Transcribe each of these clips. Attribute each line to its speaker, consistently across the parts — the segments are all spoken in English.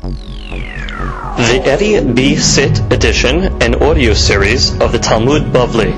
Speaker 1: The Eddie B. Sit edition and audio series of the Talmud Bavli.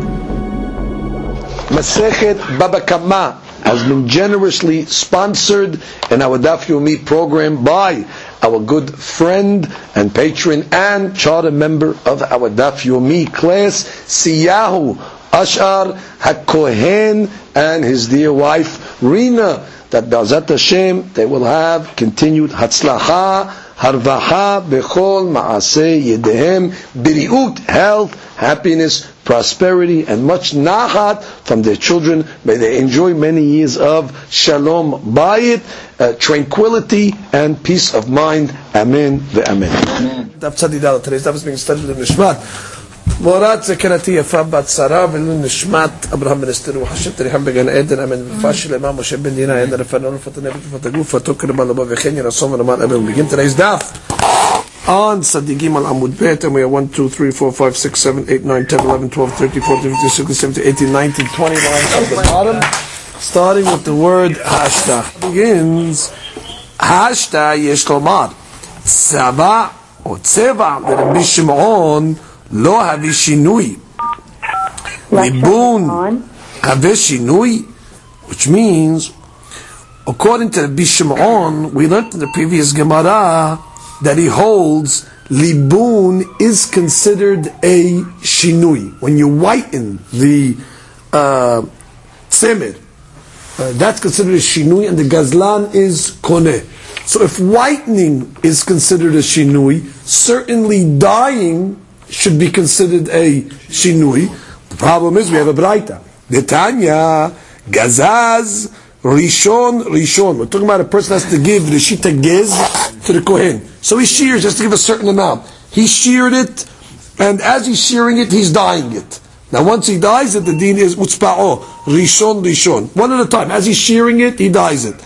Speaker 2: Masechet Baba Kama has been generously sponsored in our Daf Yomi program by our good friend and patron and charter member of our Daf Yomi class, Siyahu Ashar HaKohen, and his dear wife Rina, that B'ezrat Hashem they will have continued Hatzlacha, Harvaha, Bechol, Ma'aseh, Yedehem, Biriut, health, happiness, prosperity, and much Nachat from their children. May they enjoy many years of Shalom Bayit, tranquility, and peace of mind. Amen ve'amen. Daf Tzadidal, today's daf is being studied in Nishmat Morat Zekarati Yafab Bat Sarah V'lun Nishmat Abraham Ben Esther Hashem Teriham Began Eden Amen V'fashil Imam Moshe Ben Dina Yen Refanon Fatane Fataguf Fatokir Malaba V'chen Yerasom V'naman Amen. Begin today's daf on Sadigim al Amud Bet, and we are 1, 2, 3, 4, 5, 6, 7, 8, 9, 10, 11, 12, 13, 14, 15, 16, 17, 18, 19, 20 lines at the bottom, starting with the word Hashta. Begins Hashta Yesh Lomar Tzava or Tzeva Rabbi Shimon Lo Havi Shinui Libun Havi Shinui, which means, according to Rabbi Shimon, we learned in the previous Gemara that he holds libun is considered a shinui. When you whiten the tzemer, that's considered a shinui, and the gazlan is koneh. So if whitening is considered a shinui, certainly dyeing should be considered a shinui. The problem is we have a braita. Netanya gazaz Rishon. We're talking about a person has to give Rishita Gez to the Kohen. So he shears just to give a certain amount. He sheared it, and as he's shearing it, he's dyeing it. Now once he dyes it, the deen is Utzpa'o, Rishon. One at a time. As he's shearing it, he dyes it.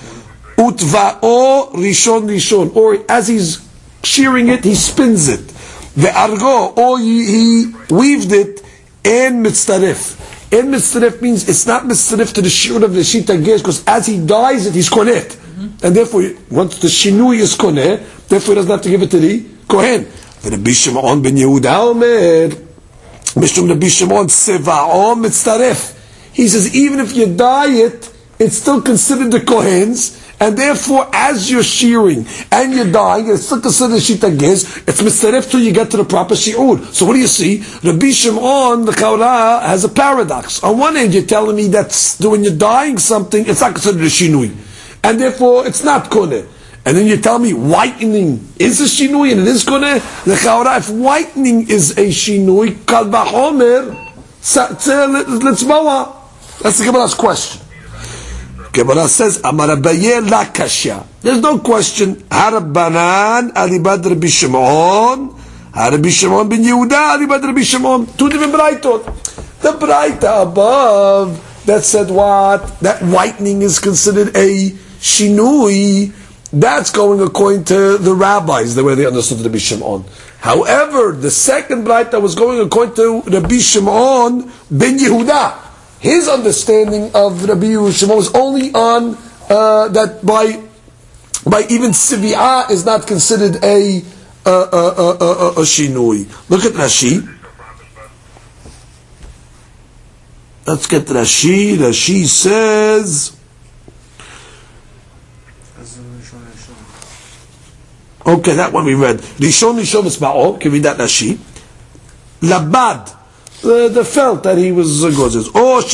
Speaker 2: Utva'o, Rishon. Or as he's shearing it, he spins it. Ve'argo, or he weaved it, and mitzaref. En mitzaref means it's not mitzaref to the shiur of the shita gez, because as he dyes it, he's konet. And therefore, once the shinui is koneh, therefore he doesn't have to give it to the kohen. The Rabbi Shimon ben Yehuda Omer, Mishum Rabbi Shimon seva'o mitzaref. He says, even if you dye it, it's still considered the kohen's, and therefore, as you're shearing and you're dyeing, it's still considered shita gez. It's mitzaref till you get to the proper shiur. So what do you see? Rabbi Shimon, the Chaura, has a paradox. On one hand, you're telling me that when you're dyeing something, it's not considered a shinui, and therefore it's not koneh. And then you tell me whitening is a shinui and it is koneh. The Chaura, if whitening is a shinui, kal b'chomer, let's boa. That's the Gemara's question. Gemara says, Amar Abaye la kasha. There's no question. Harabanan alibad Rabbi Shimon, Rabbi Shimon ben Yehuda alibad Rabbi Shimon. Two different braitot. The braita above that said what? That whitening is considered a shinui. That's going according to the rabbis, the way they understood Rabbi Shimon. However, the second braita was going according to Rabbi Shimon ben Yehuda. His understanding of Rabbi Shimon was only on that by even Sivi'ah is not considered a shinui. Look at Rashi. Let's get Rashi. Rashi says, okay, that one we read. Rishon Mitzba'o. Can we read that Rashi? Labad. The felt that he was gozes.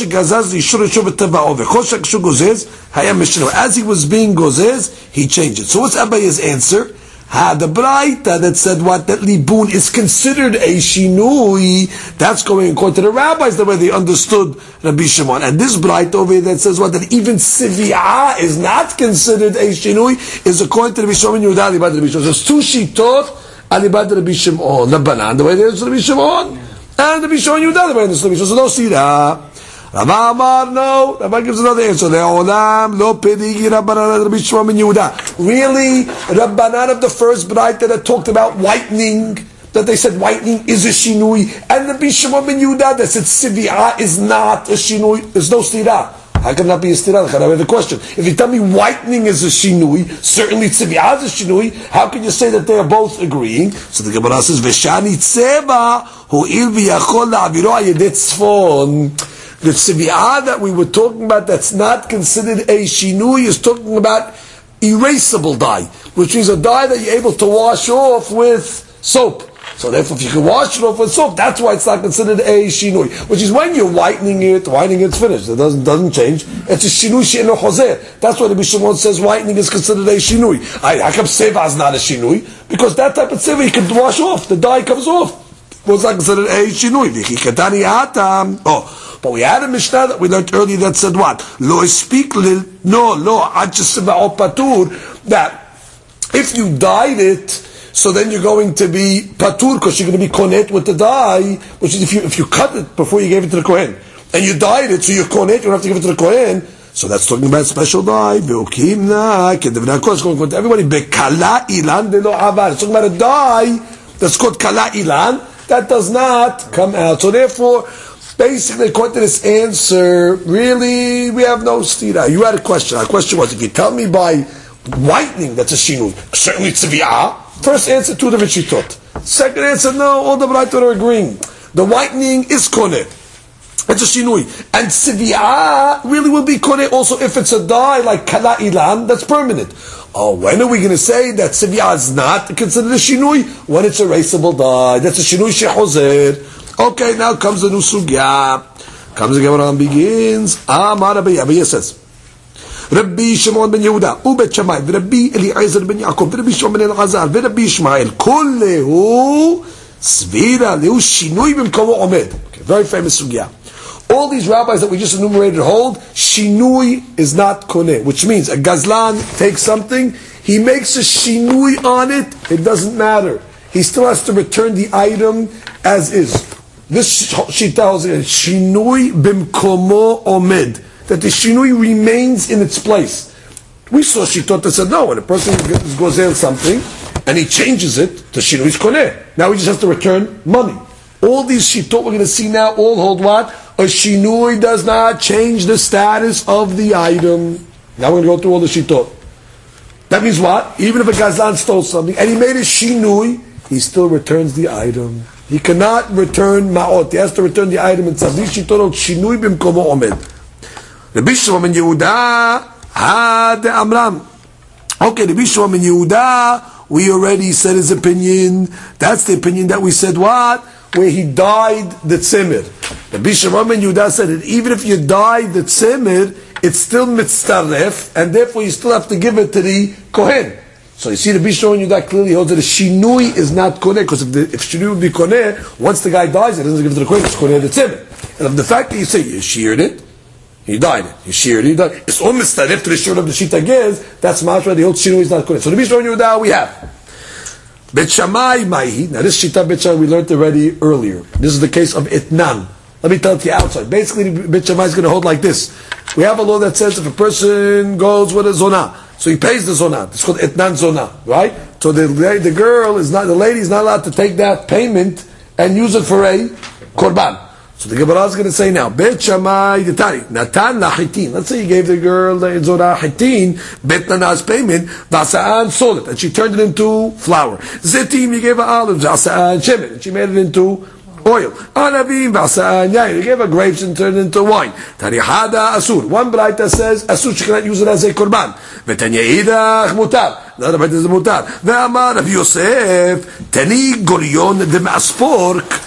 Speaker 2: As he was being gozes, he changed it. So what's Abaye's answer? The braita that said what? That libun is considered a shinui. That's going according to the rabbis, the way they understood Rabbi Shimon. And this braita over here that says what? That even sivi'ah is not considered a shinui, is according to Rabbi Shimon Yehuda alibad Rabbi Shimon. So it's two shitot alibad Rabbi Shimon. The banan, the way they understood Rabbi Shimon. And Rabbi Shimon Yehuda, the way they understood Rabbi Shimon. So don't see that. Rava Amar, no. Rava gives another answer. Le'olam lo perigi Rabbanan Rabbi Shimon ben Yehuda. Really, Rabbanan of the first braita that talked about whitening, that they said whitening is a shinui, and Rabbi Shimon ben Yehuda that said sivi'ah is not a shinui. There's no stira. How can that be a stira? I have a question. If you tell me whitening is a shinui, certainly tziviyah is a shinui, how can you say that they are both agreeing? So the Gemara says, Veshani tzeva hu'il v'yachol la'aviro ayedei tzfon. The tziviyah that we were talking about that's not considered a shinui is talking about erasable dye, which is a dye that you're able to wash off with soap. So therefore, if you can wash it off with soap, that's why it's not considered a shinui. Which is when you're whitening it's finished. It doesn't change. It's a shinui she'eno chozer. That's why the Bishimon says whitening is considered a shinui. How come seva is not a shinui? Because that type of seva you can wash off. The dye comes off. Was not considered a shinui. But we had a Mishnah that we learned earlier that said what? Lo speak patur, that if you dyed it, so then you're going to be patur because you're going to be konet with the dye, which is if you cut it before you gave it to the kohen, and you dyed it, so you're konet, you don't have to give it to the kohen. So that's talking about special dye. Of course, going to everybody. Bekala ilan de lo avar. It's talking about a dye that's called kala ilan that does not come out. So therefore, basically, according to this answer, really, we have no stira. You had a question. Our question was, if you tell me by whitening that's a shinui, certainly tziviyah. First answer, two different shitot. Second answer, no, all the Braithot are agreeing. The whitening is koneh. It's a shinui. And tziviyah really will be koneh also if it's a dye like kala ilan, that's permanent. Oh, when are we going to say that tziviyah is not considered a shinui? When it's erasable dye. That's a shinui shechozer. Okay, now comes the new sugya. Comes the Gemara and begins. Amar Abaye says, Rabbi Shimon ben Yehuda, Ubet Shammai, Rabbi Eliezer ben Yaakov, Rabbi Shimon ben Elazar, Rabbi Ishmael, Kullehu Svira Lehu Shinui b'mkomo Omed. Okay, very famous sugya. All these rabbis that we just enumerated hold, Shinui is not koneh, which means a gazlan takes something, he makes a Shinui on it, it doesn't matter. He still has to return the item as is. This she tells us Shinui b'mkomo Omed, that the shinui remains in its place. We saw shitot that said no, when a person goes in something and he changes it, the shinui is koneh. Now he just has to return money. All these shitot we're going to see now all hold what? A shinui does not change the status of the item. Now we're going to go through all the shitot. That means what? Even if a gazlan stole something and he made a shinui, he still returns the item. He cannot return ma'ot. He has to return the item itself. These shitot shinui b'mkomo omed. Rabbi Shimon ben Yehuda had Amram. Okay, Rabbi Shimon ben Yehuda, we already said his opinion. That's the opinion that we said what? Where he dyed the tzimir. Rabbi Shimon ben Yehuda said that even if you dye the tzimir, it's still mitzaref, and therefore you still have to give it to the kohen. So you see, Rabbi Shimon ben Yehuda clearly holds that the shinui is not koneh, because if shinui would be koneh, once the guy dies, he doesn't give it to the kohen, it's koneh the tzimir. And of the fact that you say you sheared it, he died it. He sheared it. He died. It's almost that if the shirt of the shita gives, that's mashra. The whole shinui is not correct. So the Mishnah Yehuda we have Bet Shammai Maihi. Now this shita Bet Shammai we learned already earlier. This is the case of itnan. Let me tell it to you outside. Basically, Bet Shammai is going to hold like this. We have a law that says if a person goes with a zonah, so he pays the zonah. It's called itnan zonah, right? So the girl is not, the lady is not allowed to take that payment and use it for a korban. So the Gemara is going to say now, Bet Shammai Ditari, Natan Lachitin. Let's say you gave the girl the Zorah Hitin, Bet Nana's payment, Vasa'an sold it, and she turned it into flour. Zetim, you gave her olives, Vasa'an shemen, and she made it into oil. Anavim, Vasa'an yain, you gave her grapes and turned it into wine. Tarihada Asur. One Braita says, Asur, she cannot use it as a korban. Vetanya Idach Mutar. Another Braita is Mutar. Ve'amar Rav Yosef, Tani Gorion de Maspork.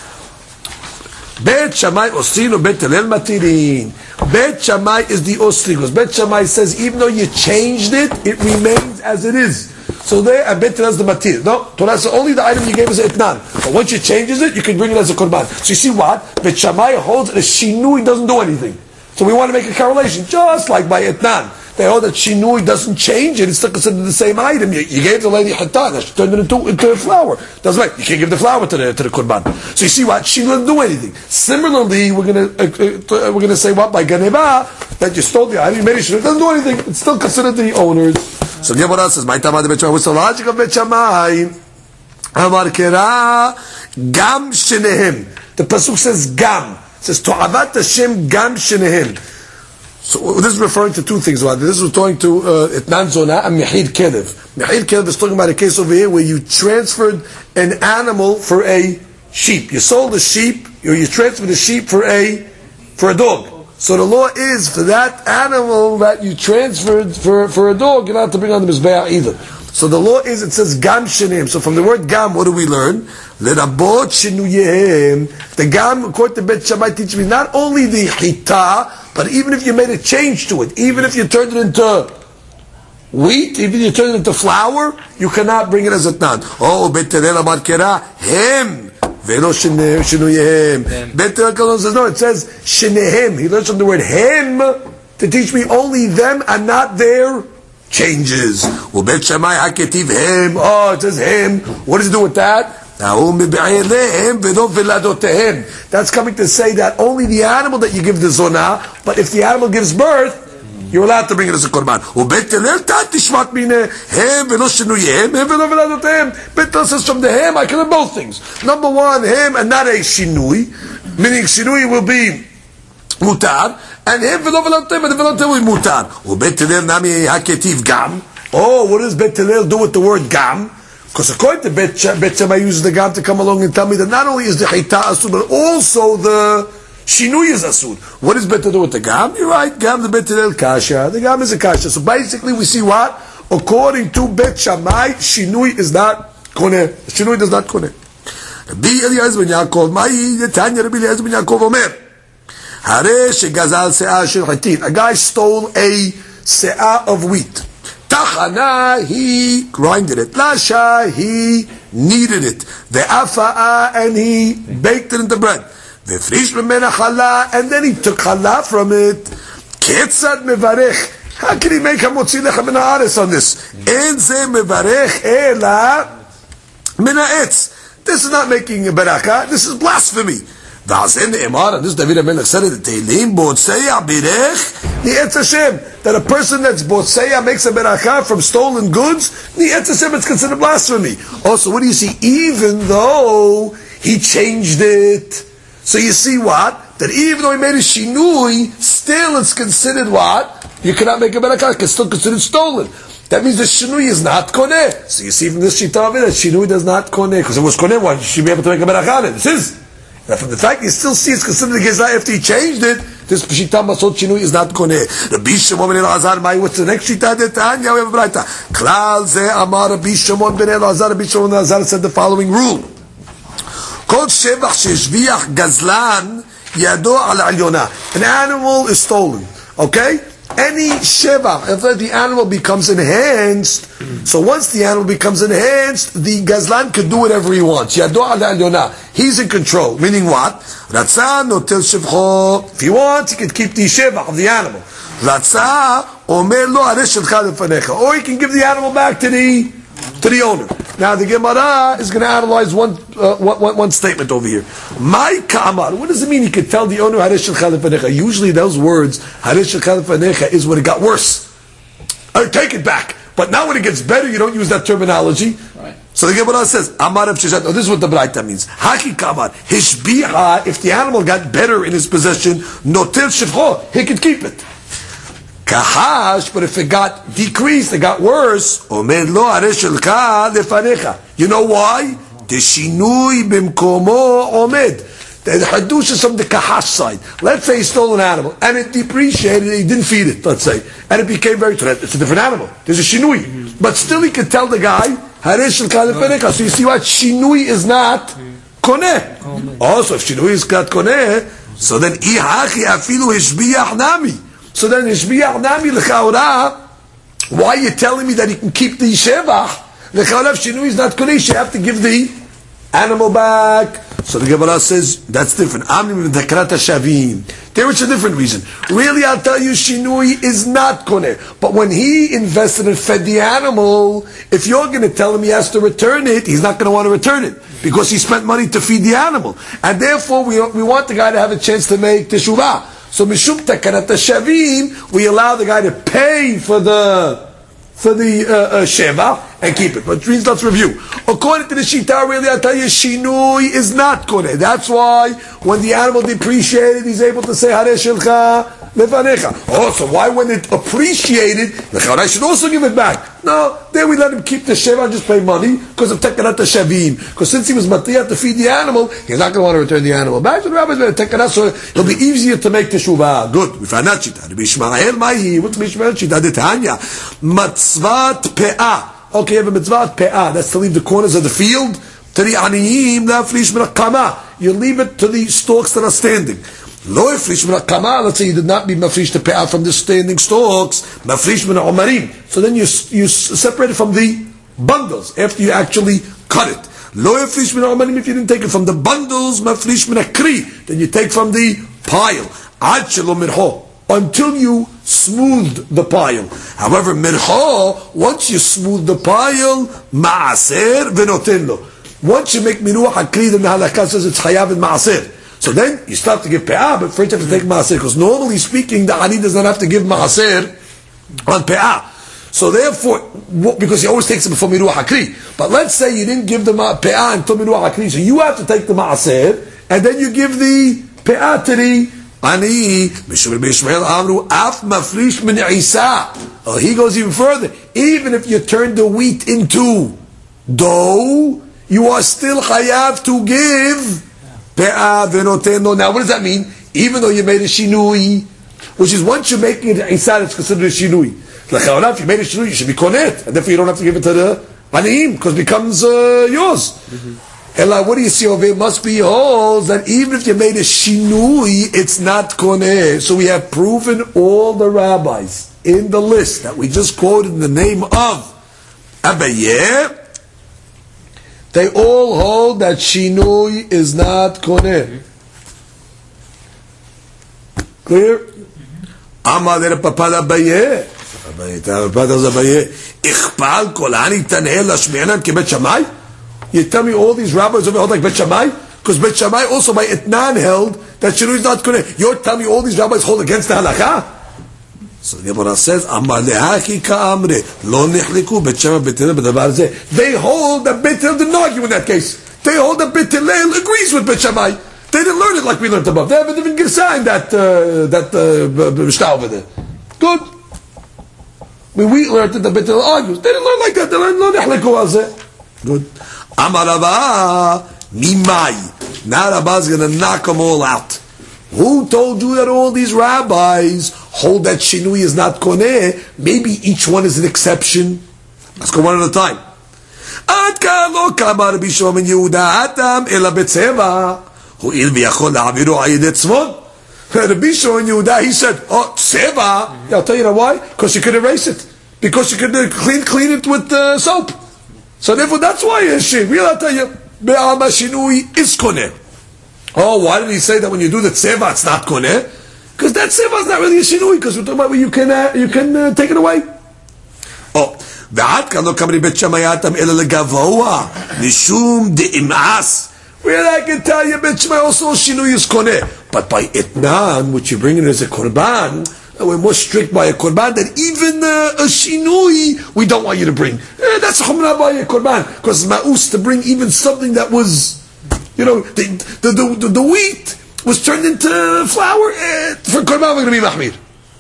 Speaker 2: Bet Shammai Osrin or Bet Hillel Matirin. Bet Shammai is the Osrin, because Bet Shammai says even though you changed it, it remains as it is. So there, Bet Hillel is the Matir. No, Torah says only the item you gave is etnan. But once you changes it, you can bring it as a korban. So you see what? Bet Shammai holds that a shinui doesn't do anything. So we want to make a correlation, just like by etnan. They hold that shinui doesn't change it, it's still considered the same item. You gave the lady hatan, she turned it into flour. Doesn't matter. You can't give the flour to the korban. So you see what? She didn't do anything. Similarly, we're gonna say what? By ganeba, that you stole the item, you made it, it doesn't do anything. It's still considered the owner's. So the Gemara says, "My tamad Bet Shammai." What's the logic of Bet Shammai? Amar kera gam shenehem. The pasuk says gam. It says to'avat Hashem gam shenehem. So this is referring to two things. This is referring to Etnan Zonah and Mihir Kedev. Mihir Kedev is talking about a case over here where you transferred an animal for a sheep. You sold a sheep, or you transferred a sheep for a dog. So the law is for that animal that you transferred for a dog, you're not to bring on the Mizbeach either. So the law is, it says Gam Shenem. So from the word Gam, what do we learn? Lerabot Shenuyehem. The Gam, according to Bet Shammai, teaches me not only the Chita, but even if you made a change to it, even if you turned it into wheat, even if you turned it into flour, you cannot bring it as a Tan. Oh, Bet Hillel Amar Kera, Hem. Velo Shenuyehem. Bet Hillel says, no, it says Shenehem. He learns from the word Hem to teach me only them and not their changes. Ubet Shammai haketiv hem. Oh, it says hem. What does it do with that? That's coming to say that only the animal that you give the zonah, but if the animal gives birth, you're allowed to bring it as a korban. Bet Hillel says from the hem, I can have both things. Number one, hem and not a shinui, meaning shinui will be mutar, and him v'lo v'lotem, and v'lotem will be mutar. Ubet Hillel nami haketiv gam. Oh, what does Bet Hillel do with the word gam? Because according to Bet Shammai uses the gam to come along and tell me that not only is the chita asur, but also the shinui is asur. What does Bet Hillel do with the gam? You're right, gam the Bet Hillel kasha. The gam is a kasha. So basically we see what? According to Bet Shammai, shinui is not koneh. Shinui does not koneh. Rabbi Eliezer ben Yaakov, ma'i Tanya Rabbi Eliezer ben Yaakov omer. A guy stole a se'ah of wheat. Tachana, he grinded it. Lasha, he kneaded it. Ve'afa'a, and he baked it into bread. Ve'frish memena chala, and then he took chala from it. Ketzad mevarech. How can he make hamotzi lecha min haaretz on this? En ze mevarech ela min ha'etz. This is not making a barakah, this is blasphemy. This David HaMelech said it in Tehillim, Botseya Birech, Ni'etz Hashem, that a person that's Botseya makes a berakah from stolen goods, Ni'etz Hashem, it's considered blasphemy. Also, what do you see? Even though he changed it, so you see what? That even though he made a shinui, still it's considered what? You cannot make a berakah, it's still considered stolen. That means the shinui is not koneh. So you see from this shita of it, that shinui does not koneh, because if it was koneh, why should you be able to make a berakah on it? This is. Now from the fact you still see it's considered a gezah after he changed it, this pshita masot shinui is not koneh. Rabbi Shimon ben Elazar, what's the next shita? Tanya, we have a brayta. Klal ze amar Rabbi Shimon ben Elazar. Rabbi Shimon ben Elazar said the following rule: Kol shevach sheshviach gazlan yado al alyona. An animal is stolen. Okay. Any shevach, if the animal becomes enhanced, so once the animal becomes enhanced, the gazlan could do whatever he wants. Yado al alyona. He's in control. Meaning what? Ratzah notel shevcho. If he wants, he can keep the shevach of the animal. Ratzah omer lo areh shelcha lefanecha. Or he can give the animal back to the owner. Now the Gemara is going to analyze one statement over here. My ka'amar. What does it mean? He could tell the owner harish shelcha lefanecha. Usually those words harish shelcha lefanecha is when it got worse. Or take it back. But now when it gets better, you don't use that terminology. Right. So the Gemara says, Amar of Sheshat. Oh, this is what the Braita means. Haki ka'amar. Hishbiha. If the animal got better in his possession, notel shevcho. He could keep it. Kahash, but if it got decreased, it got worse. Omer lo areh shelcha lefanecha. You know why? The shinui bimkomo omed. The hadush is from the kahash side. Let's say he stole an animal and it depreciated. He didn't feed it. Let's say, and it became very threat. It's a different animal. There's a shinui, but still he could tell the guy areh shelcha lefanecha. So you see what shinui is not koneh. Also, if shinui is not koneh, so then ihachi afilu hishbiyah nami. So then, Ishbiyah Nami L'chaura, why are you telling me that he can keep the Shevach? L'chaura, if Shinui is not Kodesh, you have to give the animal back. So the Gemara says, that's different. There is a different reason. Really, I'll tell you, Shinui is not Koneh. But when he invested and fed the animal, if you're going to tell him he has to return it, he's not going to want to return it. Because he spent money to feed the animal. And therefore, we want the guy to have a chance to make teshuvah. So mishum takanat shavim, we allow the guy to pay for the sheva and keep it. But please, let's review. According to the shita, really, I'll tell you, shinui is not koneh. That's why when the animal depreciated, he's able to say hareh shilcha lefanecha. Oh, so why when it appreciated, I should also give it back? No, there we let him keep the sheva and just pay money because of tekanat shavim. Because since he was matiyah to feed the animal, he's not going to want to return the animal back. So the rabbi's going to tekanat, so it'll be easier to make teshuvah. Good. We found that shita. Rabbi Ishmael, what's Rabbi Ishmael shita? Detanya, matzvat pe'ah. Okay, you have a mitzvah pe'ah. That's to leave the corners of the field. To the aniyim, la'afrish min ha'kama. You leave it to the stalks that are standing. Lo afrish min ha'kama. Let's say you did not be mafrish to pe'ah from the standing stalks. Mafrish min ha'omarim. So then you separate it from the bundles after you actually cut it. Lo afrish min ha'omarim. If you didn't take it from the bundles, mafrish min ha'kri. Then you take from the pile. Ad shelo mirho. Until you smoothed the pile. However, mirho, once you smooth the pile, ma'aser v'noten. Once you make miruach hakri, then the halakha says it's chayav and ma'aser. So then you start to give pe'ah, but first you have to take ma'aser, because normally speaking, the ani does not have to give ma'aser on pe'ah. So therefore, because he always takes it before miruach hakri. But let's say you didn't give the pe'ah until miruach hakri, so you have to take the ma'aser, and then you give the pe'ah to the ani. Mishum Rabbi Ishmael amru af mafrish min isa. Oh, he goes even further. Even if you turn the wheat into dough, you are still chayav to give pe'ah v'noteno. Now, what does that mean? Even though you made a shinui, which is once you're making it isa, it's considered a shinui. Like if you made a shinui, you should be konet, and therefore you don't have to give it to the aniyim because it becomes yours. Ella, what do you see over here? Must be holds that even if you made a shinui, it's not koneh. So we have proven all the rabbis in the list that we just quoted in the name of Abaye. They all hold that shinui is not koneh. Clear? Amar der papa Abaye. Abaye. Ichpal kolani taneh lashmianan kibet shamay. You tell me all these rabbis over hold like Bet Shammai? Because Bet Shammai also by Itnan held that Shinui is not koneh. You're telling me all these rabbis hold against the halakha? So the Gemara says, Amar lehaki ka'amre, lo nihliku Bet Shammai Bet Hillel b'davar zeh. They hold that Bet Hillel didn't argue in that case. They hold that Bet Hillel agrees with Bet Shammai. They didn't learn it like we learned above. They have a different girsah in that Mishnah over there. Good. We learned that the Bet Hillel argues. They didn't learn like that. They learned lo nihliku al zeh. Good. Amarava mimai. Now Rabba's going to knock them all out. Who told you that all these rabbis hold that shinui is not koneh? Maybe each one is an exception. Let's go one at a time. Ad kan lo kama Rabbi Shimon ben Yehuda atam ela betzeva hu'il v'yachol la'aviru ayidei tzvon. Rabbi Shimon ben Yehuda, he said, oh, tzeva. I'll tell you why. Because you could erase it. Because you could clean it with soap. So therefore, that's why Yeshim. We'll tell you, be'alma shinui is koneh. Oh, why did he say that when you do the tzeva, it's not koneh? Because that tzeva is not really a shinui. Because we're talking about where you can take it away. Oh, ve'at kan lo kamri bet shamayatam ela legavoa mishum de'im'as. Well, I can tell you, bet shamay also shinui is koneh. But by itnan, which you bring in as a korban, we're more strict by a korban than even a shinui we don't want you to bring. That's chumrah by a korban. Because ma'us to bring even something that was, the wheat was turned into flour. For korban we're going to be mahmir.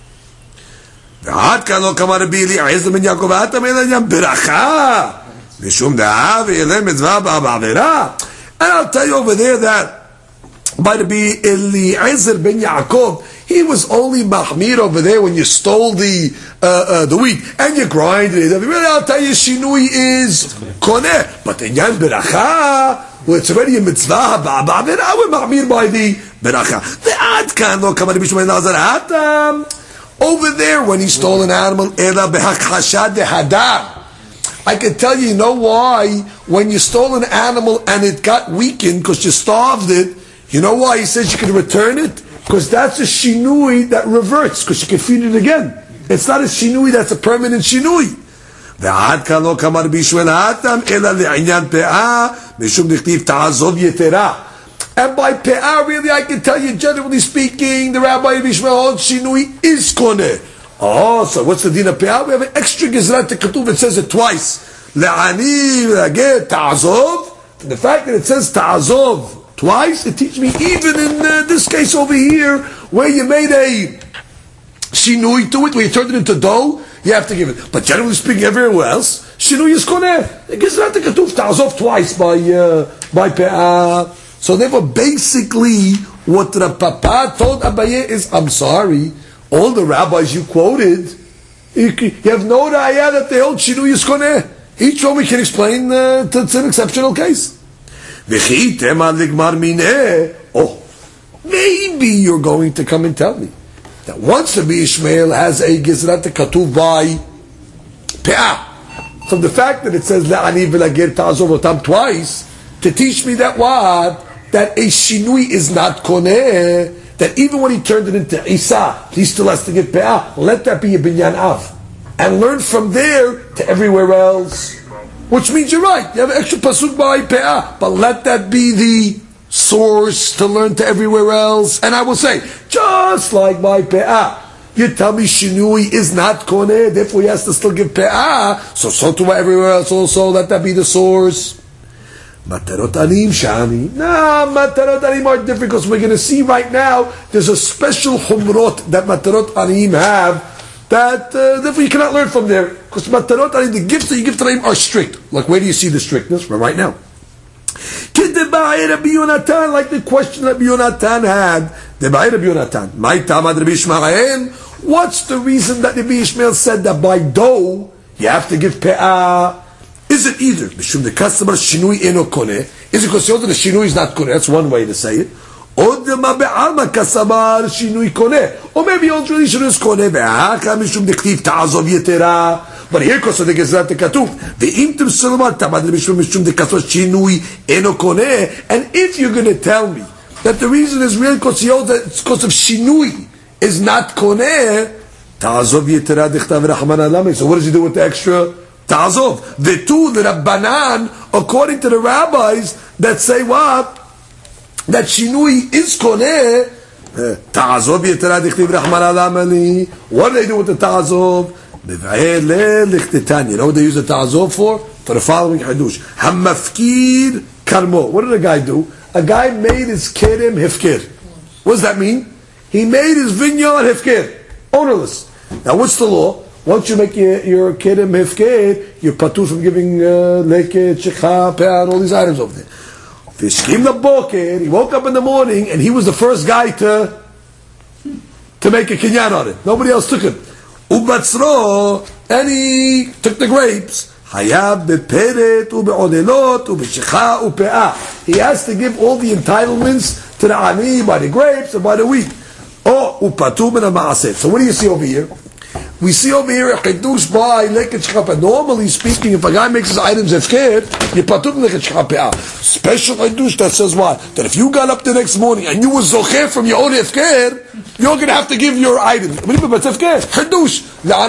Speaker 2: ועד כאן לא קמה רבי אליעזר בן יעקב ואתם אלא גם ברכה משום דאב ואלה מצווה בעבירה. And I'll tell you over there that by Rabbi Eliezer ben Yaakov, he was only mahmir over there when you stole the wheat and you grinded it. Really, I'll tell you, shinui is koneh. But in yan beracha, well, it's already a mitzvah. Ba'avera, we're mahmir by the beracha. The ad kan lo kamar b'shmei nazar hatam. Over there, when he stole an animal, ela behakashad hadar. I can tell you, why? When you stole an animal and it got weakened because you starved it, you know why he says you can return it? Because that's a shinui that reverts, because you can feed it again. It's not a shinui that's a permanent shinui. And by pe'ah, really, I can tell you, generally speaking, the Rabbi of Ishmael holds shinui is koneh. Oh, so what's the din of pe'ah? We have an extra gezrat to ketub. It says it twice. Le'ani, le'ageh, ta'azov. The fact that it says ta'azov twice, it teaches me even in this case over here, where you made a shinui to it, when you turn it into dough, you have to give it. But generally speaking, everywhere else, shinui is koneh. It gives that the katuv ta'azov twice by pe'ah. So therefore, basically, what the Papa told Abaye is, I'm sorry, all the rabbis you quoted, you have no raya that they hold shinui is koneh. Each one we can explain it's an exceptional case. Oh, maybe you're going to come and tell me that once the Ishmael has a Gizrat Katuv by Pe'ah, from the fact that it says La'ani v'lagir ta'azov otam twice, to teach me that what? That a Shinui is not Koneh, that even when he turned it into Isa, he still has to give Pe'ah. Let that be a Binyan Av. And learn from there to everywhere else. Which means you're right, you have an extra pasuk by pe'ah, but let that be the source to learn to everywhere else. And I will say, just like by pe'ah, you tell me shinui is not koneh, therefore he has to still give pe'ah, so to everywhere else also, let that be the source. Matarot anim shani. Matarot anim are different, because we're going to see right now, there's a special humrot that matarot anim have, that therefore you cannot learn from there, because matarot, the gifts that you give to them are strict. Like, where do you see the strictness? Well, right now. Like the question that Rabbi Yonatan had. What's the reason that Rabbi Ishmael said that by dough you have to give pe'ah? Is it either Mishum the customer shinui eno koneh? Is it because the shinui is not koneh? That's one way to say it. Or maybe also really shinui is koneh. But here because of the Gezrat Katuv, ve'im timsulma tamad mishum the kasot shinui eno koneh. And if you're going to tell me that the reason is really because of shinui is not koneh, ta'azov yetera dichtav rachman alame. So what does he do with the extra ta'azov? The two, the Rabbanan, according to the rabbis that say what? That shinui is koneh. Ta'azov yetera dichtav rachman alame. What do they do with the ta'azov? You know what they use the ta'azov for? For the following hadush. Hamafkir karmo. What did a guy do? A guy made his kerem hefker. What does that mean? He made his vineyard hefker. Ownerless. Now what's the law? Once you make your kerem hefker, you're patur from giving leket, shekha, pe'ah, and all these items over there. Vishkim laboker, he woke up in the morning and he was the first guy to make a kinyan on it. Nobody else took it. Ubatzro, and he took the grapes. Hayab beperet ubeodelot ubeshekha upeah. He has to give all the entitlements to the ani by the grapes and by the wheat. Oh, upatu min ha'ma'aseh. So what do you see over here? We see over here a chidush by leket shekha. Normally speaking, if a guy makes his items hefker, you patu min leket shekha. Special chidush that says what? That if you got up the next morning and you were zocher from your own hefker, you're going to have to give your items. Chidush.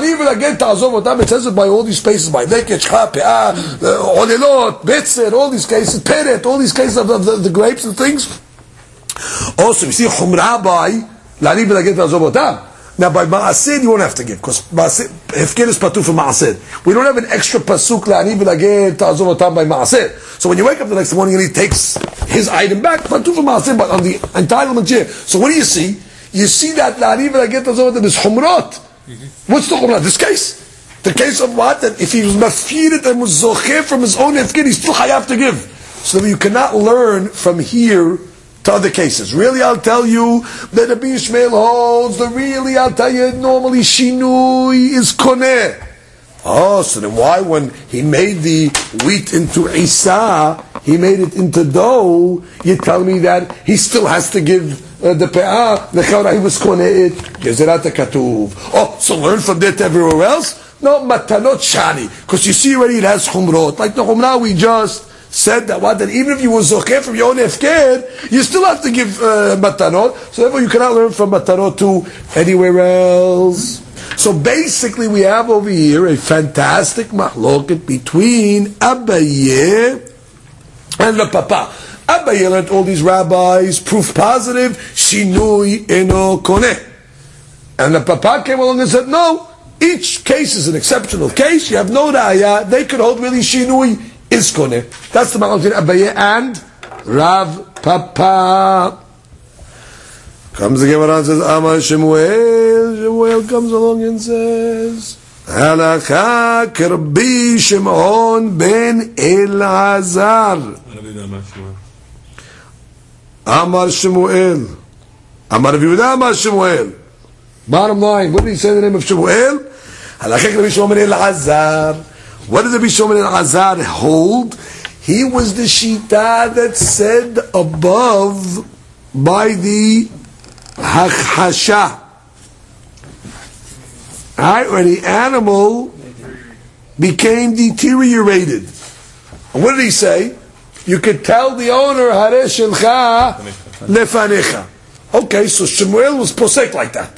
Speaker 2: It says it by all these spaces, by leket shekha, pe'ah, olelot, betzer, all these cases, peret, all these cases of the grapes and things. Also, we see chumrah by la'ani v'lageh ta'azov otam. Now by ma'aseh you won't have to give, because hefker is patur for ma'aseh. We don't have an extra pasuk la'ani v'lageh ta'azov otam by ma'aseh. So when you wake up the next morning and he takes his item back, patur for ma'aseh, but on the entitlement here. So what do you see? You see that la'ani v'lageh ta'azov otam is humrot. What's the humrot? This case. The case of what? That if he was mafkiret and was zocher from his own hefker, he still have to give. So you cannot learn from here to other cases. Really, I'll tell you that Rabbi Ishmael holds. I'll tell you, normally shinui is koneh. Oh, so then why, when he made the wheat into isa, he made it into dough, you tell me that he still has to give the pe'ah, he was koneh it, Gezerat Katuv. Oh, so learn from there to everywhere else? No, matanot shani, because you see already it has chumrot. Like the chumrah we just said that what? That even if you were zocher from your own hefker, you still have to give matanot. So therefore you cannot learn from matanot to anywhere else. So basically we have over here a fantastic mahloket between Abaye and the Papa. Abaye learned all these rabbis, proof positive, shinui eno koneh. And the Papa came along and said, no, each case is an exceptional case, you have no raya, they could hold really shinui is koneh. That's the mahloket between Abaye and Rav Papa. Comes the Gemara and says, Amar Shemuel. Shemuel comes along and says, Halakha Rabbi Shimon ben Elazar. Amar Shemuel. Amar Rabbi Yehuda, Amar Shemuel. Bottom line, what did he say in the name of Shemuel? Halakha Rabbi Shimon ben Elazar. What did Rabbi Shimon ben Elazar hold? He was the shita that said above by the Hakhasha. Right, when the animal became deteriorated. And what did he say? You could tell the owner, Hare Shilcha Lefanecha. Okay, so Shemuel was posek like that.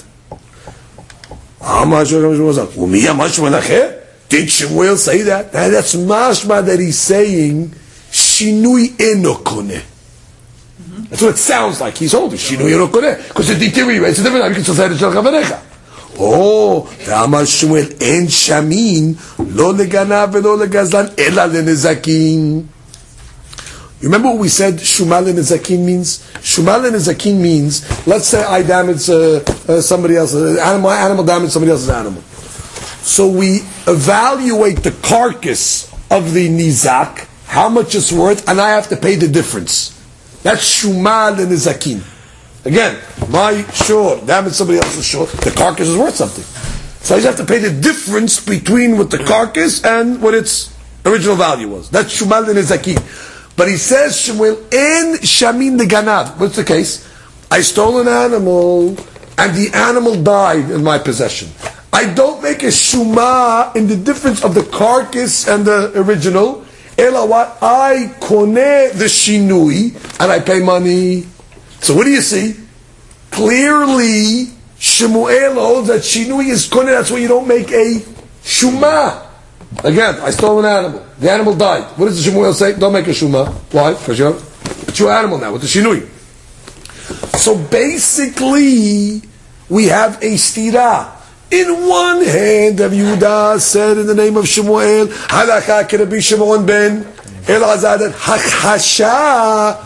Speaker 2: Did Shemuel say that? That's mashma that he's saying Shinui Enokone. That's what it sounds like. He's holding Shinui Enokone because it deteriorates. It's a different time. You can still say Hare Shilcha Lefanecha. Oh, Amar Shmuel en shamin lo leganav velo legazlan ela lenezakin. You remember what we said shumal lenezakin means? Shumal lenezakin means, let's say I damage somebody else's animal damage somebody else's animal. So we evaluate the carcass of the nizak, how much it's worth, and I have to pay the difference. That's shumal lenezakin. Again, my shore damaged somebody else's shore, the carcass is worth something. So I just have to pay the difference between what the carcass and what its original value was. That's Shumal and Nezakin. But he says, Shemuel, en shamin the ganav. What's the case? I stole an animal, and the animal died in my possession. I don't make a shuma in the difference of the carcass and the original. Ela what? I koneh the shinui, and I pay money. So what do you see? Clearly, Shemuel holds that shinui is koneh. That's why you don't make a shuma. Again, I stole an animal. The animal died. What does the Shemuel say? Don't make a shuma. Why? Because it's your animal now with the shinui. So basically, we have a stira. In one hand, Rabbi Yehuda said in the name of Shemuel, Halakha Rabbi Shimon ben Elazar that Hakhasha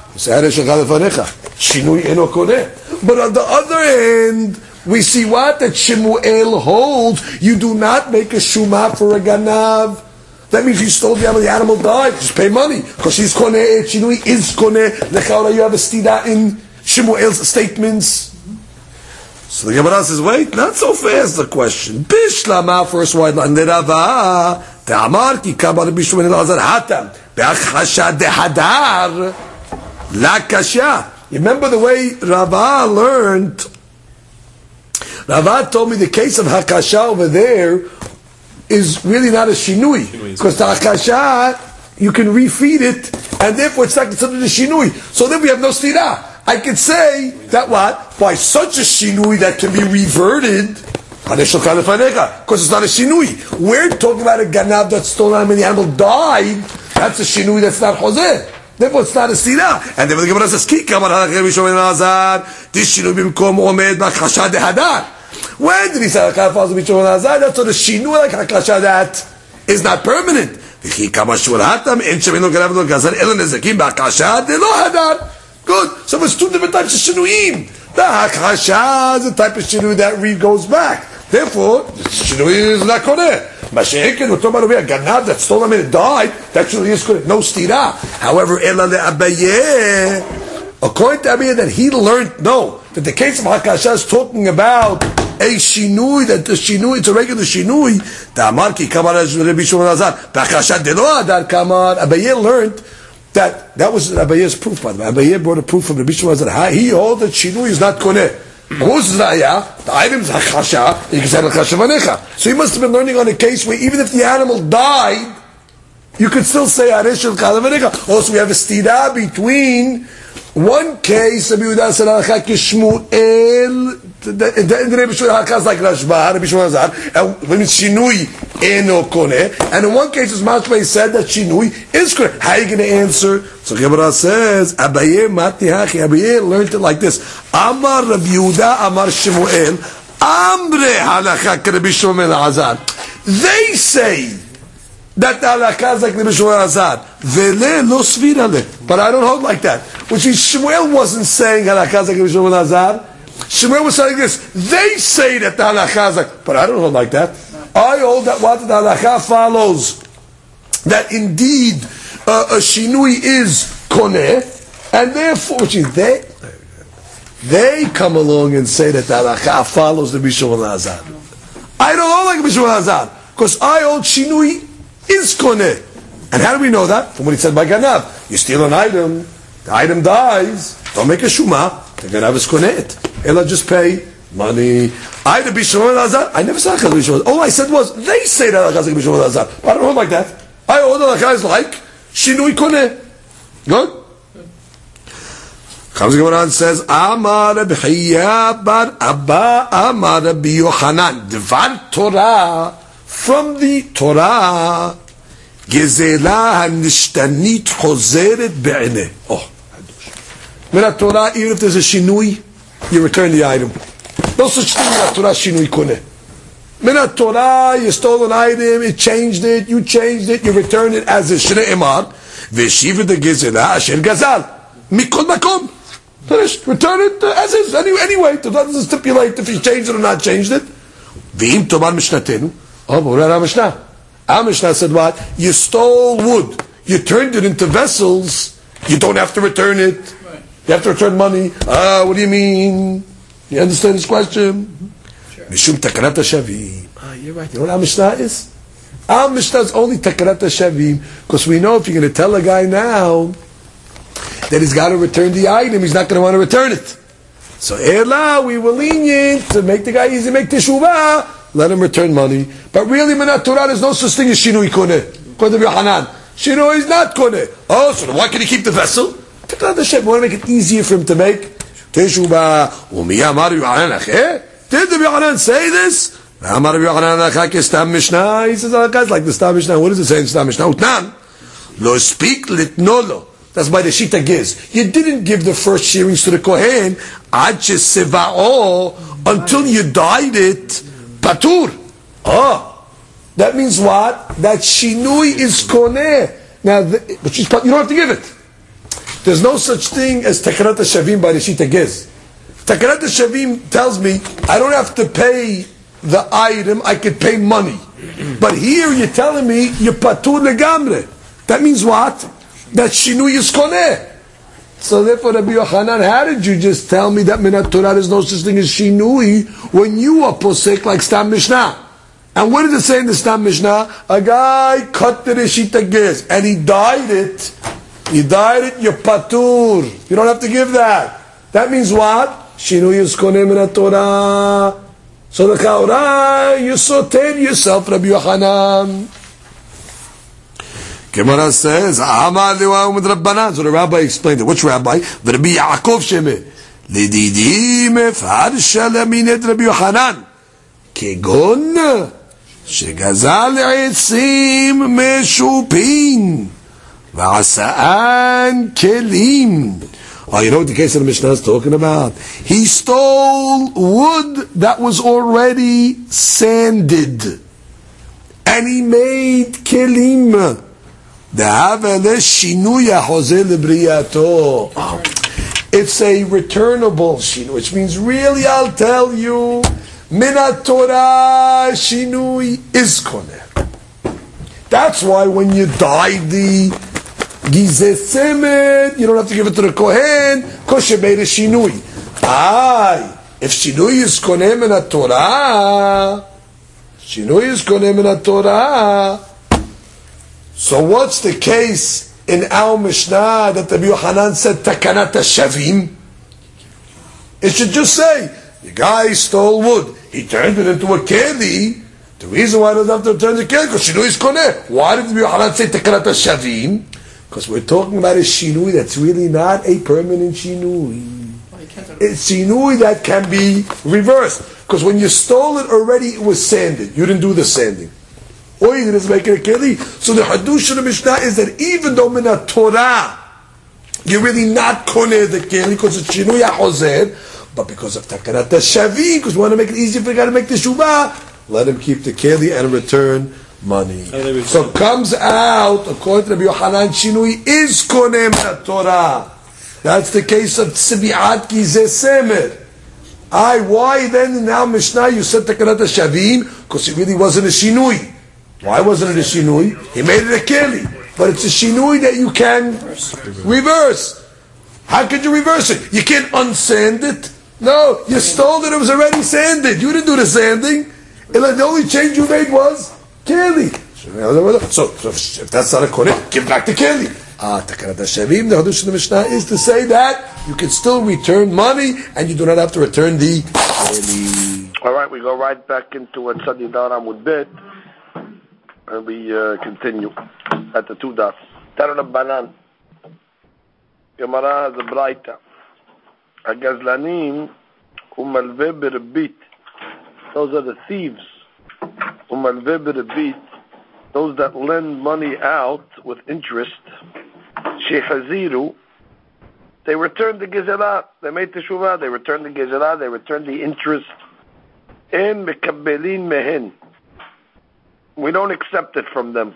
Speaker 2: Shinui eno koneh. But on the other hand, we see what? That Shemuel holds. You do not make a shuma for a ganav. That means you stole the animal died. Just pay money. Because she's koneh, Shinui is koneh. Lechaora, you have a stida in Shemuel's statements. So the Gemara says, wait, not so fast the question. Bishlama, first white line. Nerava, te'amar ki kama Rabbi Shimon Elazar hatam. Be'achasha dehadar. La kasha. You remember the way Rava learned? Rava told me the case of Hakasha over there is really not a shinui. Because the Hakasha, you can refeed it, and therefore it's not considered a shinui. So then we have no stira. I could say that what? By such a shinui that can be reverted, because it's not a shinui. We're talking about a ganav that's stolen and the animal died. That's a shinui that's not chozeh. Therefore, it's not a stira. And therefore, the Gemara says, "Ki kamar halakha Rishon Elazar, this shinui b'mkom omed b'chasha dehadar." When did he say halakha falls Rishon Elazar? That's sort of shinui like hakasha that is not permanent. V'chi kamar shul hatam en shemen lo ganav lo gazar elo nezakim b'chasha de lo hadar. Good. So it's two different types of shinuim. The hakasha is a type of shinui that goes back. Therefore, the shinui is not koneh. Mashiach, we're talking about a ganav that stole him and it died. That really is good. No stira. However, Ela Abaye, according to Abaye, that he learned, that the case of Hakasha is talking about a shinui, that the shinui, it's a regular shinui. The Amarki Kamar Rabbi Shimon Elazar, Hakasha Delo Adar Kamar. Abaye learned that was Abaye's proof, by the way. Abaye brought a proof from Rabbi Shimon Elazar. He holds that shinui is not koneh. What was the item is Hakasha, you can say Hakasha Vanecha. So he must have been learning on a case where even if the animal died, you could still say Areshel Kala Vanecha. Also, we have a stira between one case, Rabbi Yehuda said Halakha Kishmuel, the Rabbi Shimon Halakha is like Rashba, Rabbi Shimon Elazar, and when it's Shinui Eno Koneh, and in one case, as Mashmei said that Shinui is Koneh. How are you going to answer? So Gemara says, Abaye Mati Hachi, Abaye learned it like this. Amar Rabbi Yehuda, Amar Shemuel, Amre Halakha Rabbi Shimon Elazar. They say that the halakha is like Rabbi Shimon Elazar. Vele lo svira le. But I don't hold like that. Which means Shmuel wasn't saying halakha is like Rabbi Shimon Elazar. Shmuel was saying this. They say that the halakha is like, but I don't hold like that. I hold that what the halakha follows, that indeed a shinui is koneh, and therefore, which is they come along and say that the halakha follows the Bishul Azad. I don't hold like Bishul Azad, because I hold shinui is koneh. And how do we know that? From what he said by Ganav. You steal an item, the item dies, don't make a shuma, the Ganav is koneh. Ella just pay money. I the Bishul Azad, I never said halakha Bishul Azad. All I said was, they say that halakha is Bishul Azad. I don't hold like that. I hold the halakha is like shinui koneh. Good? Comes the Gemara and says, Amar Rabbi Hiya bar Abba Amar Rabbi Yochanan Dvar Torah, from the Torah, Gezela hanishtanit chozeret be'eneh. Oh, Min Torah, even if there's a shinui, you return the item. No such thing as Torah shinui koneh. Min Torah, you stole an item, it changed it, you changed it, you return it as a shnei emar. Veshiv the Gezela asher gazal. Mikol makom. Finished. Return it as is. Anyway, it doesn't stipulate if he changed it or not changed it. V'im tomar mishnatenu. Oh, but we're not our Mishnah. Our Mishnah said what? You stole wood. You turned it into vessels. You don't have to return it. Right. You have to return money. What do you mean? You understand this question? Mishum takarat shavim. You're right. You know what our Mishnah is? Our Mishnah is only takarat shavim, because we know if you're going to tell a guy now that he's got to return the item, he's not going to want to return it. So, Ela, we were lenient to make the guy easy, make teshuvah, let him return money. But really, Minat Torah, there's no such thing as shinui koneh. According to Yohanan, shinui is not koneh. Oh, so then why can he keep the vessel? We want to make it easier for him to make teshuvah. Umiyah Yohanan acheh? Did the Yohanan say this? Amar Yohanan acheh kestam mishnah. He says, guys, like the stam mishnah. What does it say in stam mishnah? Utnan lo speak litnolo. That's by the Shita Giz. You didn't give the first shearings to the Kohen until you dyed it patur. Oh, that means what? That shinui is koneh. Now, but you don't have to give it. There's no such thing as takarat shavim by the Shita Giz. Takarat shavim tells me I don't have to pay the item, I could pay money. But here you're telling me you're patur legamre. That means what? That shinui is koneh. So therefore, Rabbi Yochanan, how did you just tell me that Minat Torah is no such thing as shinui when you are posek like Stam Mishnah? And what did it say in the Stam Mishnah? A guy cut the Reshita Giz and he dyed it. He dyed it, you're patur. You don't have to give that. That means what? Shinui is koneh Minat Torah. So the Chaura, you soter yourself, Rabbi Yochanan. Gemara says, so the rabbi explained it. Which rabbi? The Rabbi Yaakov Shemeh. Lididi mefarsha laminet Rabbi Yochanan. Kegon shegazal etzim meshupin v'asaan kelim. Oh, you know what the case of the Mishnah is talking about? He stole wood that was already sanded, and he made kelim. It's a returnable shinui, which means really I'll tell you, Minat Torah shinui is koneh. That's why when you dye the gizeh tzemed, you don't have to give it to the Kohen, because you made a shinui. If shinui is koneh Minat Torah, so what's the case in our Mishnah that Rabbi Yochanan said takanat shavim? It should just say the guy stole wood, he turned it into a keli. The reason why he doesn't have to return the keli because shinui is koneh. Why did Rabbi Yochanan say takanat shavim? Because we're talking about a shinui that's really not a permanent shinui. It's shinui that can be reversed. Because when you stole it already, it was sanded. You didn't do the sanding. All you did is make it a keli. So the hadush of the Mishnah is that even though Minat Torah, you're really not koneh the keli because it's shinui haozer, but because of takarat shavim, because we want to make it easier for the guy to make the shuvah, let him keep the keli and return money. So it comes out, according to Rabbi Yochanan, shinui is koneh Minat Torah. That's the case of tzibiat gizeh semer. Why then now Mishnah you said Takanat Shavim? Because it really wasn't a Shinui. Why wasn't it a Shinui? He made it a Keli. But it's a Shinui that you can reverse. How could you reverse it? You can't unsand it. No, you stole it was already sanded. You didn't do the sanding. The only change you made was Keli. So if that's not a Koneh, give back the Keli. Takanat Shavim, the Hadush of the Mishnah is to say that you can still return money and you do not have to return the Keli.
Speaker 3: All right, we go right back into what Sadi Daram would bid, and we continue at the 2 dots. Tarana Banan. Gemara has a Braita. Agazlanim umalve berbit. Those are the thieves. Umalve berbit. Those that lend money out with interest. Shechaziru. They returned the gezelah. They made teshuvah. They returned the gezelah. They returned the interest. En mekabelin mehen. We don't accept it from them.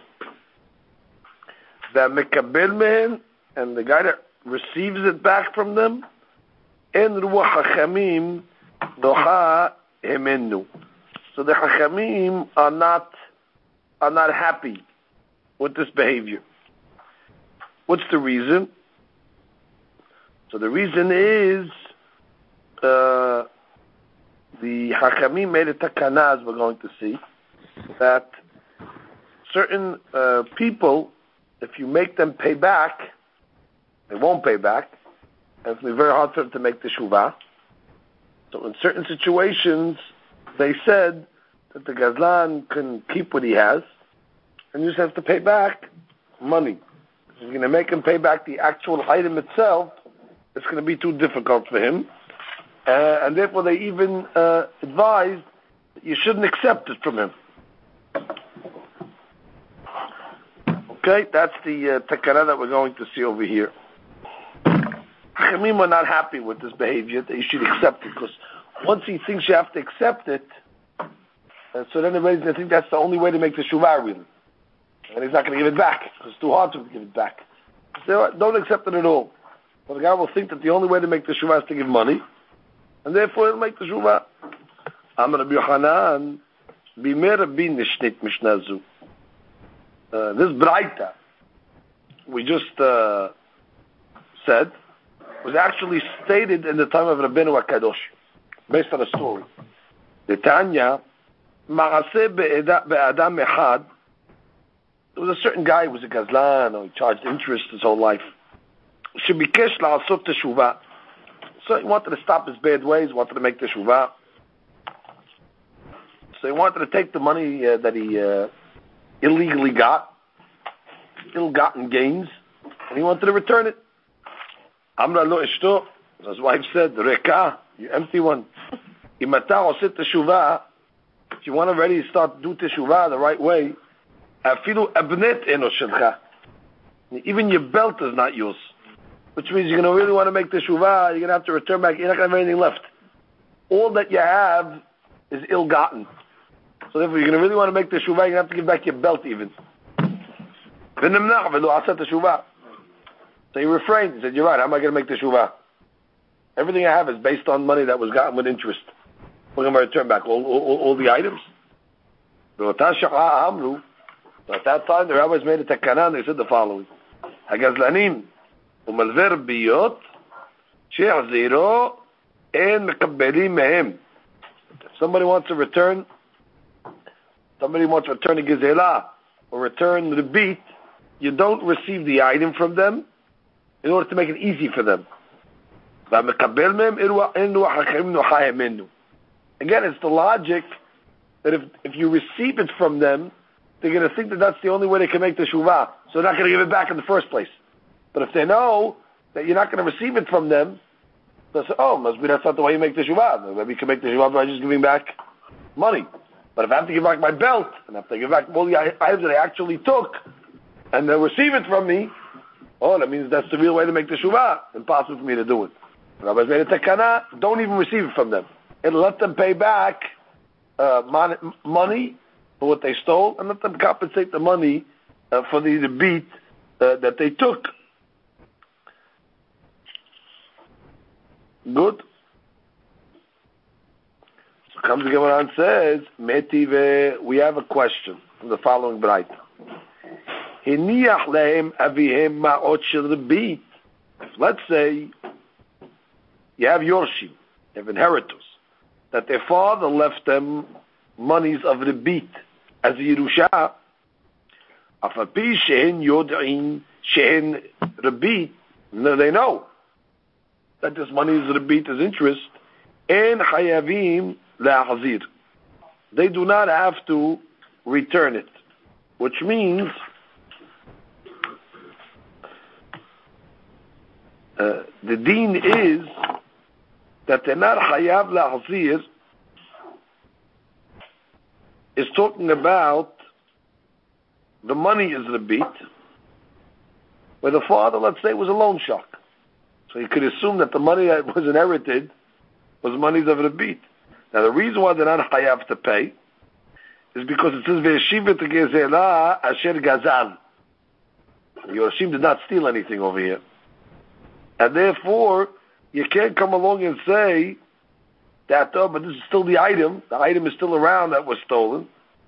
Speaker 3: The mekabel mehen, and the guy that receives it back from them, en ruach hachamim doha hemenu. So the hachamim are not happy with this behavior. What's the reason? So the reason is the hachamim made a takana, as we're going to see, that certain people, if you make them pay back, they won't pay back, and it's very hard for them to make the shuvah. So in certain situations, they said that the gazlan can keep what he has, and you just have to pay back money. If you're going to make him pay back the actual item itself, it's going to be too difficult for him, and therefore they even advised that you shouldn't accept it from him. Okay, that's the takana that we're going to see over here. Hachamim are not happy with this behavior, that you should accept it, because once he thinks you have to accept it, so then everybody's going to think that's the only way to make the shuvah really. And he's not going to give it back, because it's too hard to give it back. So don't accept it at all. But the guy will think that the only way to make the shuvah is to give money, and therefore he'll make the shuvah. Amar Rabbi Yochanan, Bimer Rabbi Nishnit Mishnazu. This Braita, we just said, was actually stated in the time of Rabbeinu HaKadosh, based on a story. The Tanya, Ma'aseh be'adam echad. There was a certain guy who was a gazlan, or he charged interest his whole life. Shebikesh la'asot teshuvah. So he wanted to stop his bad ways, wanted to make teshuvah. So he wanted to take the money that he illegally got, ill-gotten gains, and he wanted to return it. Amra lo ishto, his wife said, Reka, you empty one. Imata osit teshuvah, if you want to already start to do teshuvah the right way, afilu abnet eno shelcha. Even your belt is not yours. Which means you're going to really want to make teshuvah, you're going to have to return back, you're not going to have anything left. All that you have is ill-gotten. So therefore, you're going to really want to make teshuvah, you're going to have to give back your belt even. So he refrained. He said, "You're right. How am I going to make teshuvah? Everything I have is based on money that was gotten with interest. We're going to return back all the items." So at that time, the rabbis made a takana, and they said the following: "Hagazlanim umalver biyot she'aziro en mekabelim mehem." If somebody wants to return a gezelah or return the beat, you don't receive the item from them in order to make it easy for them. Again, it's the logic that if you receive it from them, they're going to think that that's the only way they can make the shuvah, so they're not going to give it back in the first place. But if they know that you're not going to receive it from them, they'll say, "Oh, must be that's not the way you make the shuvah. Maybe you can make the shuvah by just giving back money. But if I have to give back my belt, and if I give back all the items that I actually took, and they receive it from me, that means that's the real way to make the shuvah. Impossible for me to do it." The rabbis made a takana, don't even receive it from them. And let them pay back money for what they stole, and let them compensate the money for the beat that they took. Good? comes the Gemara and says, Metive, we have a question from the following Braita. Hiniach lehem avihem ma'ot shel rebit. Let's say you have Yorshim, you have inheritors, that their father left them monies of rebit as a Yerusha. Afapi shehen yod'in shehen rebit. No, they know that this money is rebit, is interest, and chayavim le'achzir. They do not have to return it, which means the deen is that they're not chayav le'achzir. Is talking about the money is rebit, where the father, let's say, was a loan shark. So you could assume that the money that was inherited was monies of rebit. Now the reason why they're not chayav to pay is because it says ve'yeshiva tegezela asher gazal. Yorshim did not steal anything over here, and therefore you can't come along and say that, oh, but this is still the item. The item is still around that was stolen.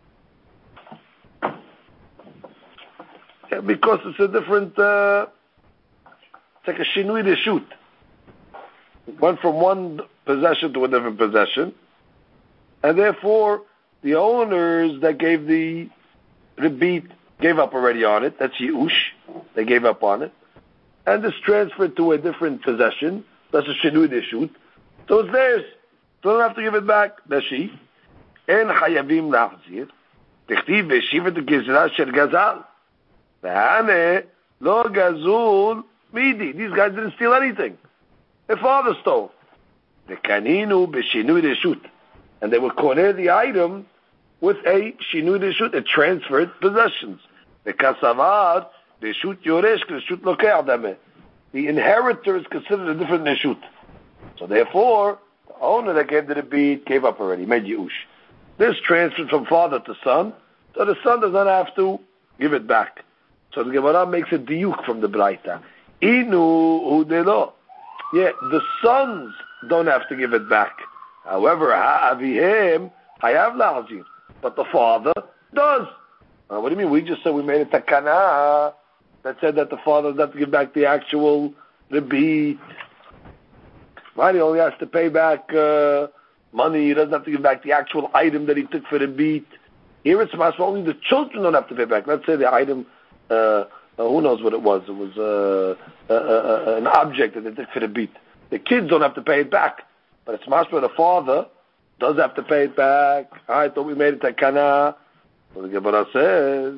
Speaker 3: Yeah, because it's a different, it's like a shinui reshut. Went from one possession to a different possession. And therefore, the owners that gave the rebit gave up already on it. That's Yush. They gave up on it. And this transferred to a different possession. That's a shinui reshut. So it's theirs. So they don't have to give it back. Nashi. En chayavim lachzir. Tichtiv v'shivat gezerah shel gazal. V'hane lo gazul midi. These guys didn't steal anything. Their father stole. V'kaninu b'shinui reshut. And they would corner the item with a shinui reshut, a transferred possessions. V'kasavar reshut yoresh reshut lokeh dameh. The inheritor is considered a different reshut. So therefore, the owner that gave the rebit gave up already, made Yush. This transferred from father to son, so the son does not have to give it back. So the Gemara makes a diuk from the Braita. Inu udelo. Yeah, the sons don't have to give it back. However, ha'avihem hayav la'azir. But the father does. What do you mean? We just said we made a takana that said that the father doesn't have to give back the actual rebit. Right? He only has to pay back money. He doesn't have to give back the actual item that he took for the beat. Here it's possible only the children don't have to pay back. Let's say the item, who knows what it was? It was an object that they took for the beat. The kids don't have to pay it back. But it's possible the father does have to pay it back. I thought we made it takana. So the Gemara says,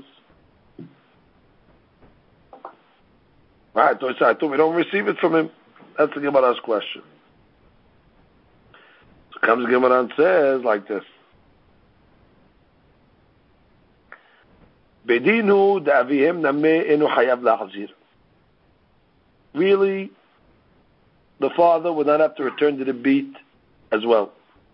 Speaker 3: right, I thought we don't receive it from him. That's the Gemara's question. So comes the Gemara and says like this. Bedinu da'avihem nameh enu hayav la'achzir. Really, the father would not have to return to the beat as well.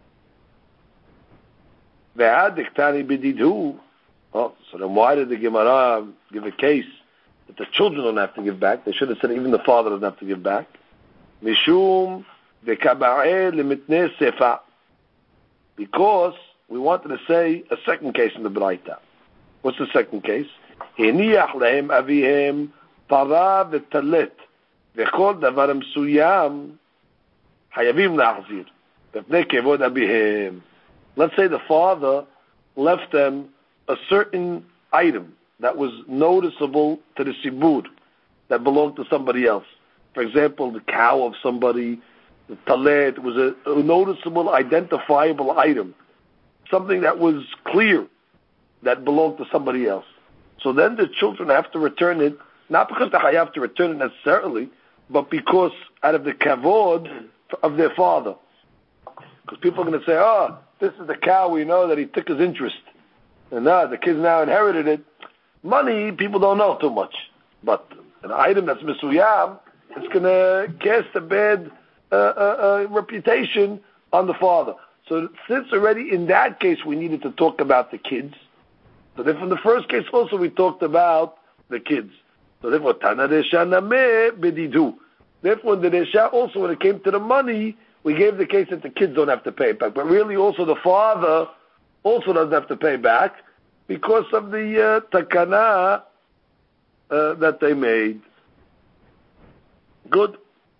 Speaker 3: Ve'ad diktani bedidu. Oh, so then why did the Gemara give a case that the children don't have to give back? They should have said even the father doesn't have to give back. Mishum dekaba'eh lemitnei sefa. Because we wanted to say a second case in the Braita. What's the second case? Hiniach lehem avihem para v'talet v'chol davar mesuyam hayavim la'achzir v'pnei kevod avihem. Let's say the father left them a certain item that was noticeable to the sibur, that belonged to somebody else. For example, the cow of somebody, the talet, was a noticeable, identifiable item. Something that was clear that belonged to somebody else. So then the children have to return it, not because they have to return it necessarily, but because out of the kavod of their father. Because people are going to say, oh, this is the cow, we know that he took his interest. And now the kids now inherited it. Money, people don't know too much. But an item that's misuyam, it's going to cast a bad reputation on the father. So since already in that case we needed to talk about the kids, so then from the first case also we talked about the kids. So therefore, Tana Resha Nameh Bedidu. Therefore, the Resha also, when it came to the money, we gave the case that the kids don't have to pay back, but really also the father also doesn't have to pay back because of the takana that they made. Good.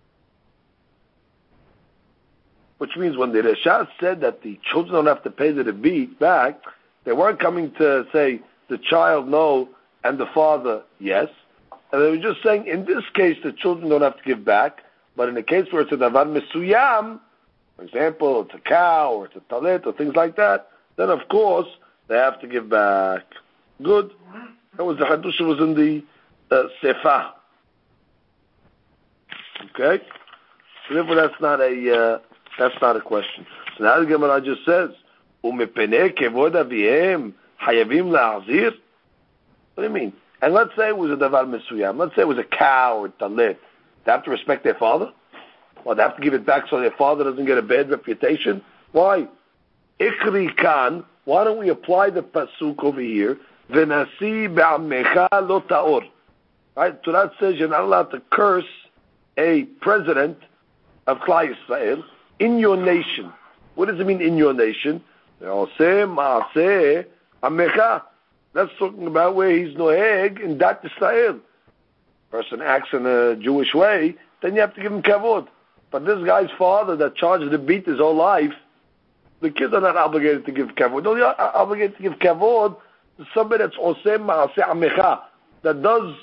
Speaker 3: Which means when the Rasha said that the children don't have to pay the rebbeat back, they weren't coming to say the child no and the father yes. And they were just saying in this case the children don't have to give back, but in the case where it's a davar mesuyam, for example, it's a cow or it's a talit or things like that, then of course they have to give back. Good. That was the Hadush was in the Sefa. Okay? So therefore that's not a question. So now the Gemara just says, "Umepenei kevod aviem hayavim la'azir." What do you mean? And let's say it was a davar mesuyam. Let's say it was a cow or talit. They have to respect their father? Or they have to give it back so their father doesn't get a bad reputation? Why? Ikri kan. Why don't we apply the pasuk over here? V'nasi be'amecha lo ta'or. Right? So that says you're not allowed to curse a president of Klal Yisrael in your nation. What does it mean in your nation? That's talking about where he's noeg in Dat Yisrael. Person acts in a Jewish way, then you have to give him kavod. But this guy's father that charged the beat his whole life, the kids are not obligated to give kavod. No, you're obligated to give kavod to somebody that's osem ma'aseh amecha, that does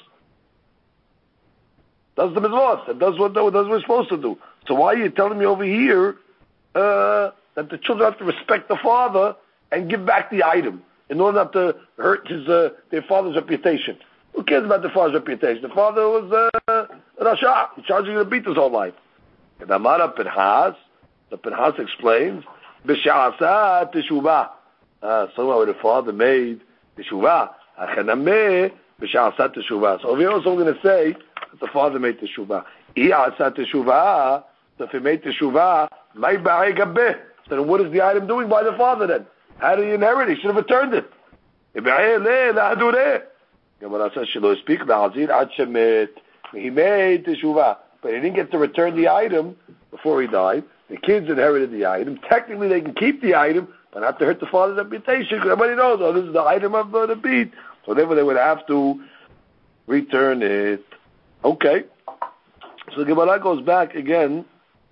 Speaker 3: the mitzvot, that does what we're supposed to do. So why are you telling me over here that the children have to respect the father and give back the item in order not to hurt their father's reputation? Who cares about the father's reputation? The father was Rasha. He's charging the beat his whole life. And Amara Pinhas, the Pinhas explains, B'sha'asa teshuvah. Somehow when the father made teshuvah, Achanameh b'sha'asa teshuvah. So over here also we're going to say that the father made teshuvah. I'asa teshuvah. So if he made teshuvah, may ba'ay gabbeh. So then what is the item doing by the father then? How did he inherit it? He should have returned it. Gemara says, "Shelo speak la'azir ad shemet." He made teshuvah, but he didn't get to return the item before he died. The kids inherited the item. Technically, they can keep the item, but not to hurt the father's reputation, because everybody knows, oh, this is the item of the beat. So therefore, they would have to return it. Okay. So Gemara goes back again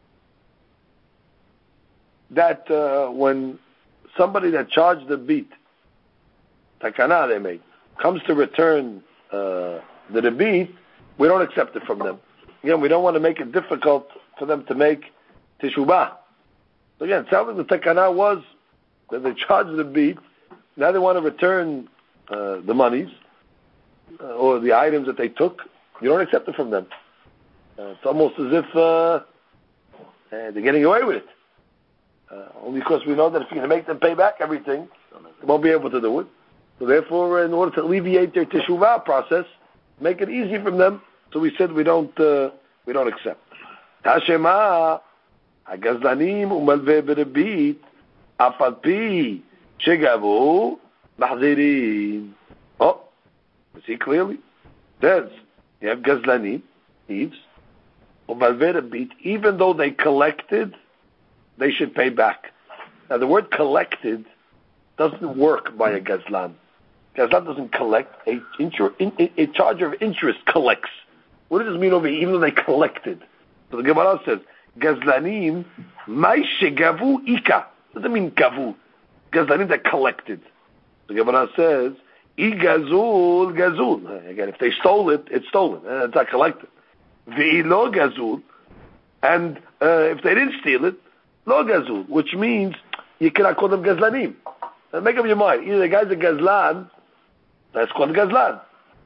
Speaker 3: that when somebody that charged the beat, takana they made, comes to return the rebbeat, we don't accept it from them. Again, we don't want to make it difficult for them to make teshubah. So again, tell them the takana was that they charged the beat, now they want to return the monies or the items that they took. You don't accept it from them. It's almost as if they're getting away with it. Only because we know that if you're going to make them pay back everything, they won't be able to do it. So therefore, in order to alleviate their teshuvah process, make it easy for them, so we said we don't accept. Tashema hagazlanim umalvei berebit afalpi shegavu mahzirin. Oh, you see clearly? There's you have gazlanim, thieves, umalvei berebit. Even though they collected, they should pay back. Now the word collected doesn't work by a gazlan. Gazlan doesn't collect. A charger of interest collects. What does this mean over here? Even though they collected. So the Gemara says, Gazlanim, mai shegavu ika. What does it mean gavu? Gazlanim that collected. The Gemara says, igazul gazul. Again, if they stole it, it's stolen. It's not collected. Ve'ilo gazul. And if they didn't steal it, lo gazul. Which means you cannot call them Gazlanim. Make up your mind. Either the guy's a Gazlan, that's called Gazlan.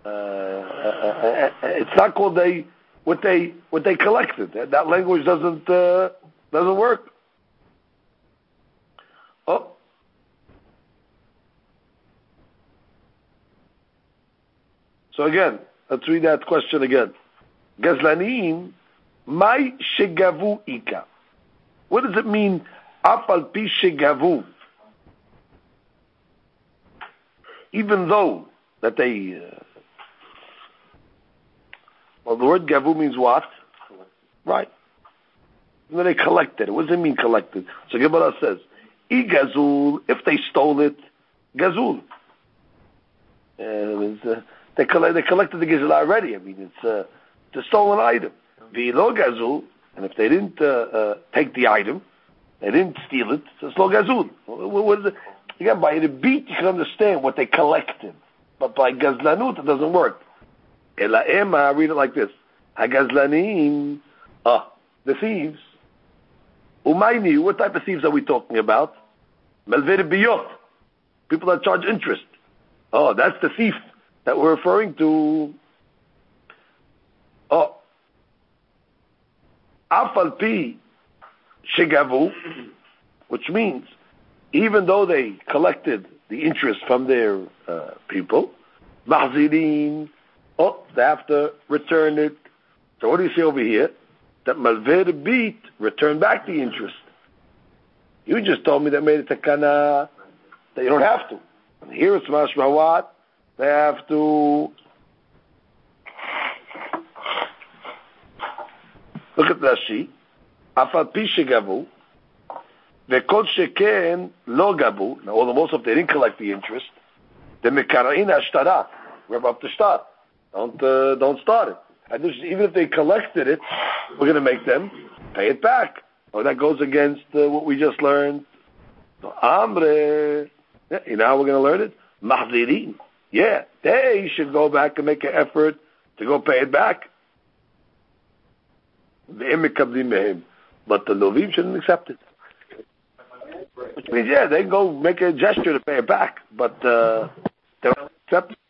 Speaker 3: It's not called what they collected. That language doesn't work. Oh. So again, let's read that question again. Gazlanim, mai shegavu ika. What does it mean? Afal pi shegavu. Even though that they, well, the word gavu means what? Right. And then they collected it. What does it mean collected? So Gemara says, I gazul, if they stole it, gazul. They collected the gazul already. I mean, it's a stolen item. V'lo gazul, and if they didn't take the item, they didn't steal it, it's lo gazul. What is it? Again, by the beat you can understand what they collected. But by gazlanut it doesn't work. Ela ema, read it like this. Hagazlanim, the thieves. Umayni, what type of thieves are we talking about? Melvir biyot, people that charge interest. Oh, that's the thief that we're referring to. Oh, afal pi shegavu, which means even though they collected the interest from their people, mahzirin, they have to return it. So what do you see over here? That malveh beat return back the interest. You just told me that made it takana that you don't have to. And here it's mashma what? They have to. Look at Rashi. Afal pi shegavu, ve'kol sheken lo gabu. Now, although most of them didn't collect the interest, the mekarain ashtara. We're up to start. Don't start it. And even if they collected it, we're going to make them pay it back. Or that goes against what we just learned. So, amre, you know how we're going to learn it? Mahzirin. Yeah, they should go back and make an effort to go pay it back. But the Lovim shouldn't accept it. Which means, yeah, they go make a gesture to pay it back, but they don't accept it.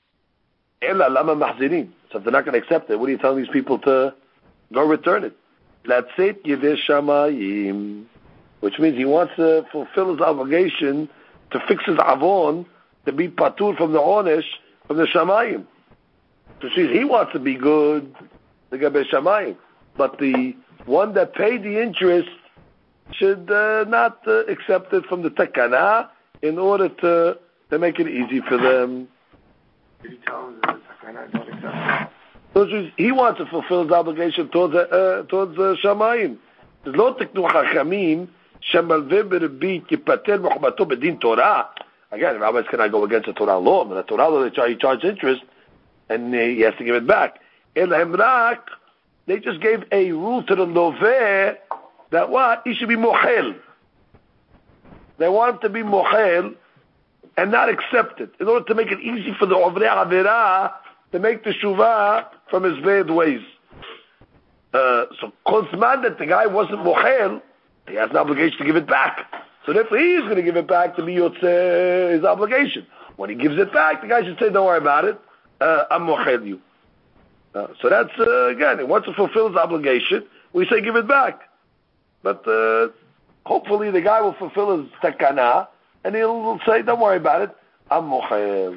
Speaker 3: So if they're not going to accept it, what are you telling these people to go return it? Let's say Shamayim, which means he wants to fulfill his obligation to fix his avon, to be patur from the onesh, from the Shamayim. So he wants to be good, the Gabe Shamayim. But the one that paid the interest should not accept it from the takana in order to make it easy for them.
Speaker 4: Did he tell him that the takana don't accept it?
Speaker 3: So he wants to fulfill his obligation towards Shamayim. There's no teknu chachamim shemalveh b'rebit yipater muhmato b'din Torah. Again, rabbis cannot go against the Torah law. But the Torah law, he charged interest, and he has to give it back. Elahem rak, they just gave a rule to the loveh that what? He should be mohel. They want him to be mohel and not accept it, in order to make it easy for the Ovrei Averah to make the shuvah from his bad ways. So, Kozman, that the guy wasn't mohel, he has an obligation to give it back. So therefore he is going to give it back to be yotzeh, his obligation. When he gives it back, the guy should say, don't worry about it, I'm mohel you. So that's, again, he wants to fulfill his obligation, we say give it back. But hopefully the guy will fulfill his takana, and he'll say, don't worry about it, I'm mohel.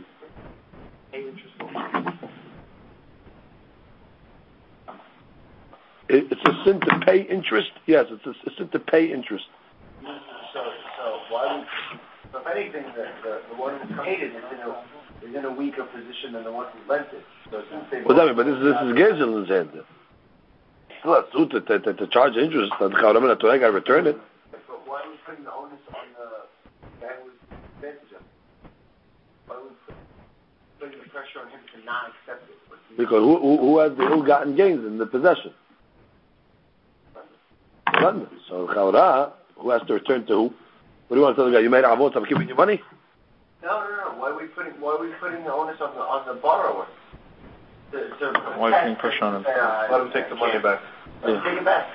Speaker 3: It's a sin to pay interest? Yes, it's a sin to pay interest.
Speaker 4: So why would, so if anything, the one who paid it is in a weaker position than the one who lent it. So since they
Speaker 3: But this is Gezel's hand. Still has to charge interest, and the Torah got to return it.
Speaker 4: But why are we putting the onus on the guy who was advantage of it? Why are we putting the pressure on him to not accept it?
Speaker 3: Because who has the ill-gotten gains in the possession? So Chaura, who has to return to who? What do you want to tell the guy? You made avot, I'm giving you money?
Speaker 4: No. Why are we putting the onus on the borrower? Why
Speaker 5: are you putting pressure on him?
Speaker 4: Let him take the money back. Let him take it back.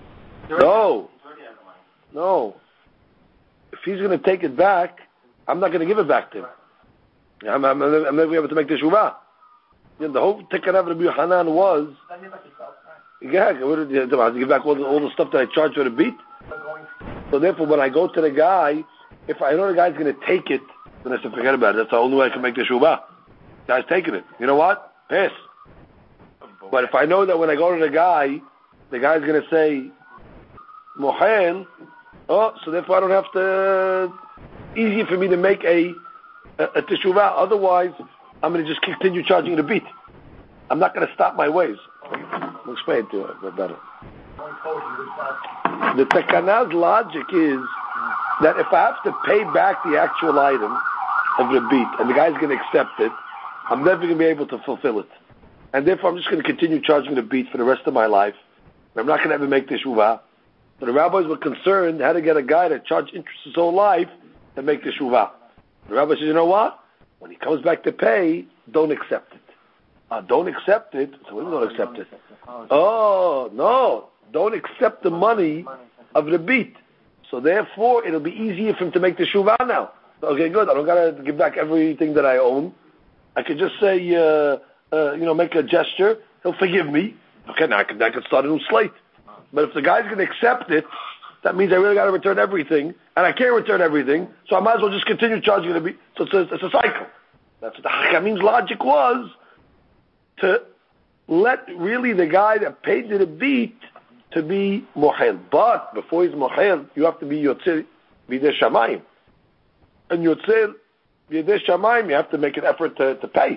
Speaker 3: No. If he's going to take it back, I'm not going to give it back to him. I'm never going to be able to make the shuvah. The whole tikkun of Rabbi Hanan was, yeah, to give back all the stuff that I charged for the beat. So therefore, when I go to the guy, if I know the guy's going to take it, then I say, forget about it. That's the only way I can make the shuvah. The guy's taking it. You know what? Pass. But if I know that when I go to the guy's going to say, mohel, so therefore I don't have to, easy for me to make a teshuvah. Otherwise, I'm going to just continue charging the beat. I'm not going to stop my ways. I'll explain to you better. The takana's logic is that if I have to pay back the actual item of the beat, and the guy's going to accept it, I'm never going to be able to fulfill it. And therefore I'm just going to continue charging the beat for the rest of my life. I'm not going to ever make teshuvah. So the rabbis were concerned how to get a guy to charge interest his whole life to make teshuvah. The rabbi says, you know what? When he comes back to pay, don't accept it. Don't accept it? So what do you don't accept it? Oh, no. Don't accept the money of the beat. So therefore, it'll be easier for him to make teshuvah now. Okay, good. I don't got to give back everything that I own. I could just say, make a gesture. He'll forgive me. Okay, now I can start a new slate. But if the guy's going to accept it, that means I really got to return everything, and I can't return everything, so I might as well just continue charging the beat. So it's a cycle. That's what the Hakamim's logic was, to let really the guy that paid the beat to be mohel. But before he's mohel, you have to be yotzer b'yedei shamayim. And yotzer b'yedei shamayim, you have to make an effort to pay.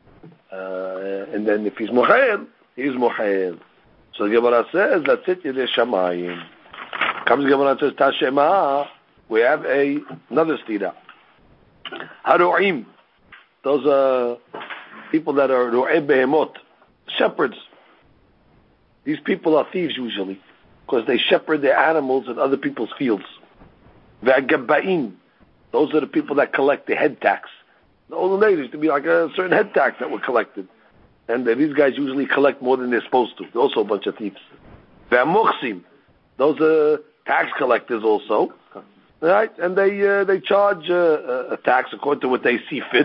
Speaker 3: And then if he's mohel, he's mohel. So the Gemara says, that's it, yedei shamayim. Comes the Gemara and says, Tashema, we have another stira. Haru'im. Those are people that are ru'ei behemot, shepherds. These people are thieves usually, because they shepherd their animals in other people's fields. Ve'agabaim. Those are the people that collect the head tax. The olden days used to be like a certain head tax that were collected. And these guys usually collect more than they're supposed to. They're also a bunch of thieves. Ve'amuchsim. Those are tax collectors also, right? And they charge a tax according to what they see fit,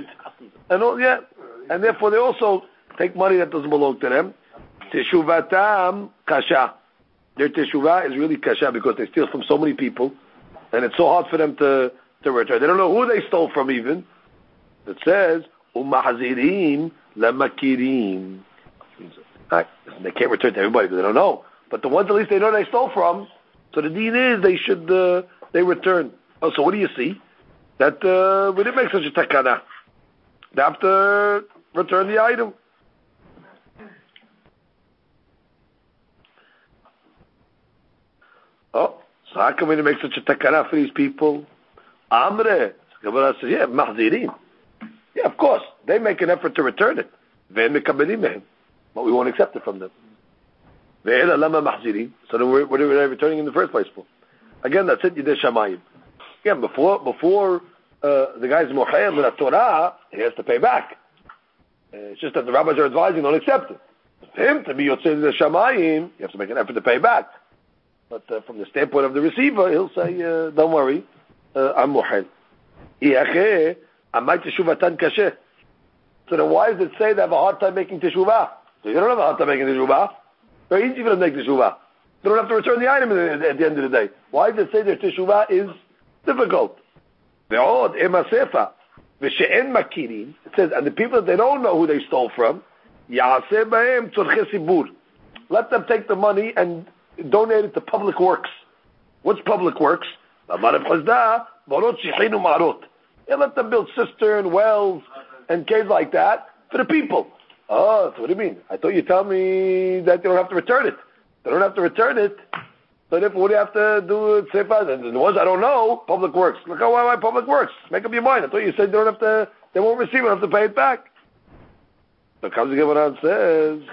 Speaker 3: and therefore they also take money that doesn't belong to them. Teshuvatam kasha. Their teshuvah is really kasha because they steal from so many people, and it's so hard for them to return. They don't know who they stole from even. It says umahzirim lamakirim. Right? They can't return to everybody because they don't know. But the ones at least they know they stole from, so the deen is they should they return. Oh, so what do you see? That we didn't make such a takana. They have to return the item. Oh, so how come we didn't make such a takana for these people? Amre, Gemara says, yeah, mahzirin. Yeah, of course, they make an effort to return it. But we won't accept it from them. So then what are they returning in the first place for? Again, that's it, Yidei Shamayim. Again, before the guy's Mochayim in the Torah, he has to pay back. It's just that the rabbis are advising, don't accept it. For him to be Yotzei Yidei Shamayim, you have to make an effort to pay back. But from the standpoint of the receiver, he'll say, don't worry, I'm Mochayim. So then why does it say they have a hard time making teshuvah? So you don't have a hard time making teshuvah. Very easy for them to make teshuvah. They don't have to return the item at the end of the day. Why does it say their teshuvah is difficult? It says, and the people that they don't know who they stole from, let them take the money and donate it to public works. What's public works? And let them build cistern, wells, and caves like that for the people. Oh, so what do you mean? I thought you tell me that they don't have to return it. They don't have to return it. So therefore, what do you have to do? The ones I don't know, public works. Look how why public works. Make up your mind. I thought you said they don't have to. They won't receive it. Have to pay it back. So comes the Gemara and says,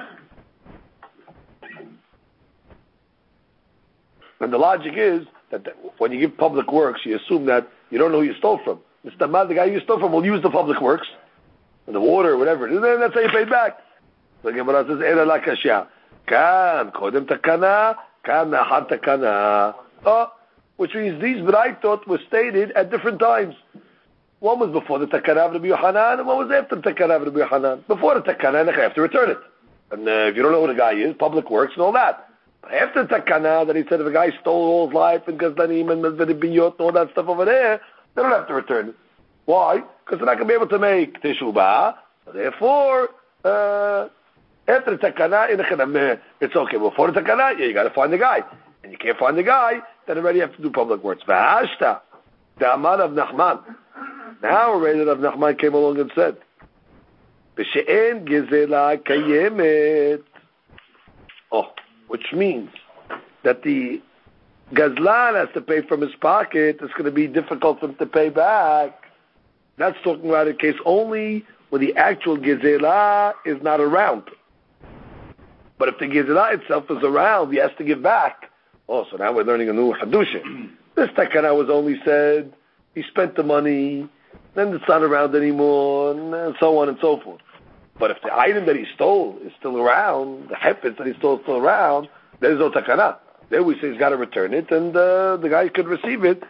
Speaker 3: and the logic is that when you give public works, you assume that you don't know who you stole from. The guy you stole from will use the public works, and the water, whatever it is, and that's how you pay back. So the Gemara says, "Ela la kashya." Kan kodem takana, kan nahar takana. Oh, which means these braytot were stated at different times. One was before the takana of Rabbi Yohanan, and one was after the takana of Rabbi Yohanan. Before the takana, you have to return it. And if you don't know who the guy is, public works and all that. But after the takana, that he said if a guy stole all his life and gazdanim and biyot and all that stuff over there, they don't have to return it. Why? Because they're not going to be able to make teshuvah. Therefore, after the takana, it's okay. Before the takana, you got to find the guy. And you can't find the guy, then already you have to do public works. V'hashta, the Amar of Nachman. Now a Rav of Nachman came along and said, B'she'en gezela kayemet. Oh, which means that the Gazlan has to pay from his pocket, it's going to be difficult for him to pay back. That's talking about a case only when the actual Gezerah is not around. But if the Gezerah itself is around, he has to give back. Oh, so now we're learning a new Hadusha. This Takana was only said, he spent the money, then it's not around anymore, and so on and so forth. But if the item that he stole is still around, the hefetz that he stole is still around, there is no Takana. There we say he's got to return it, and the guy could receive it.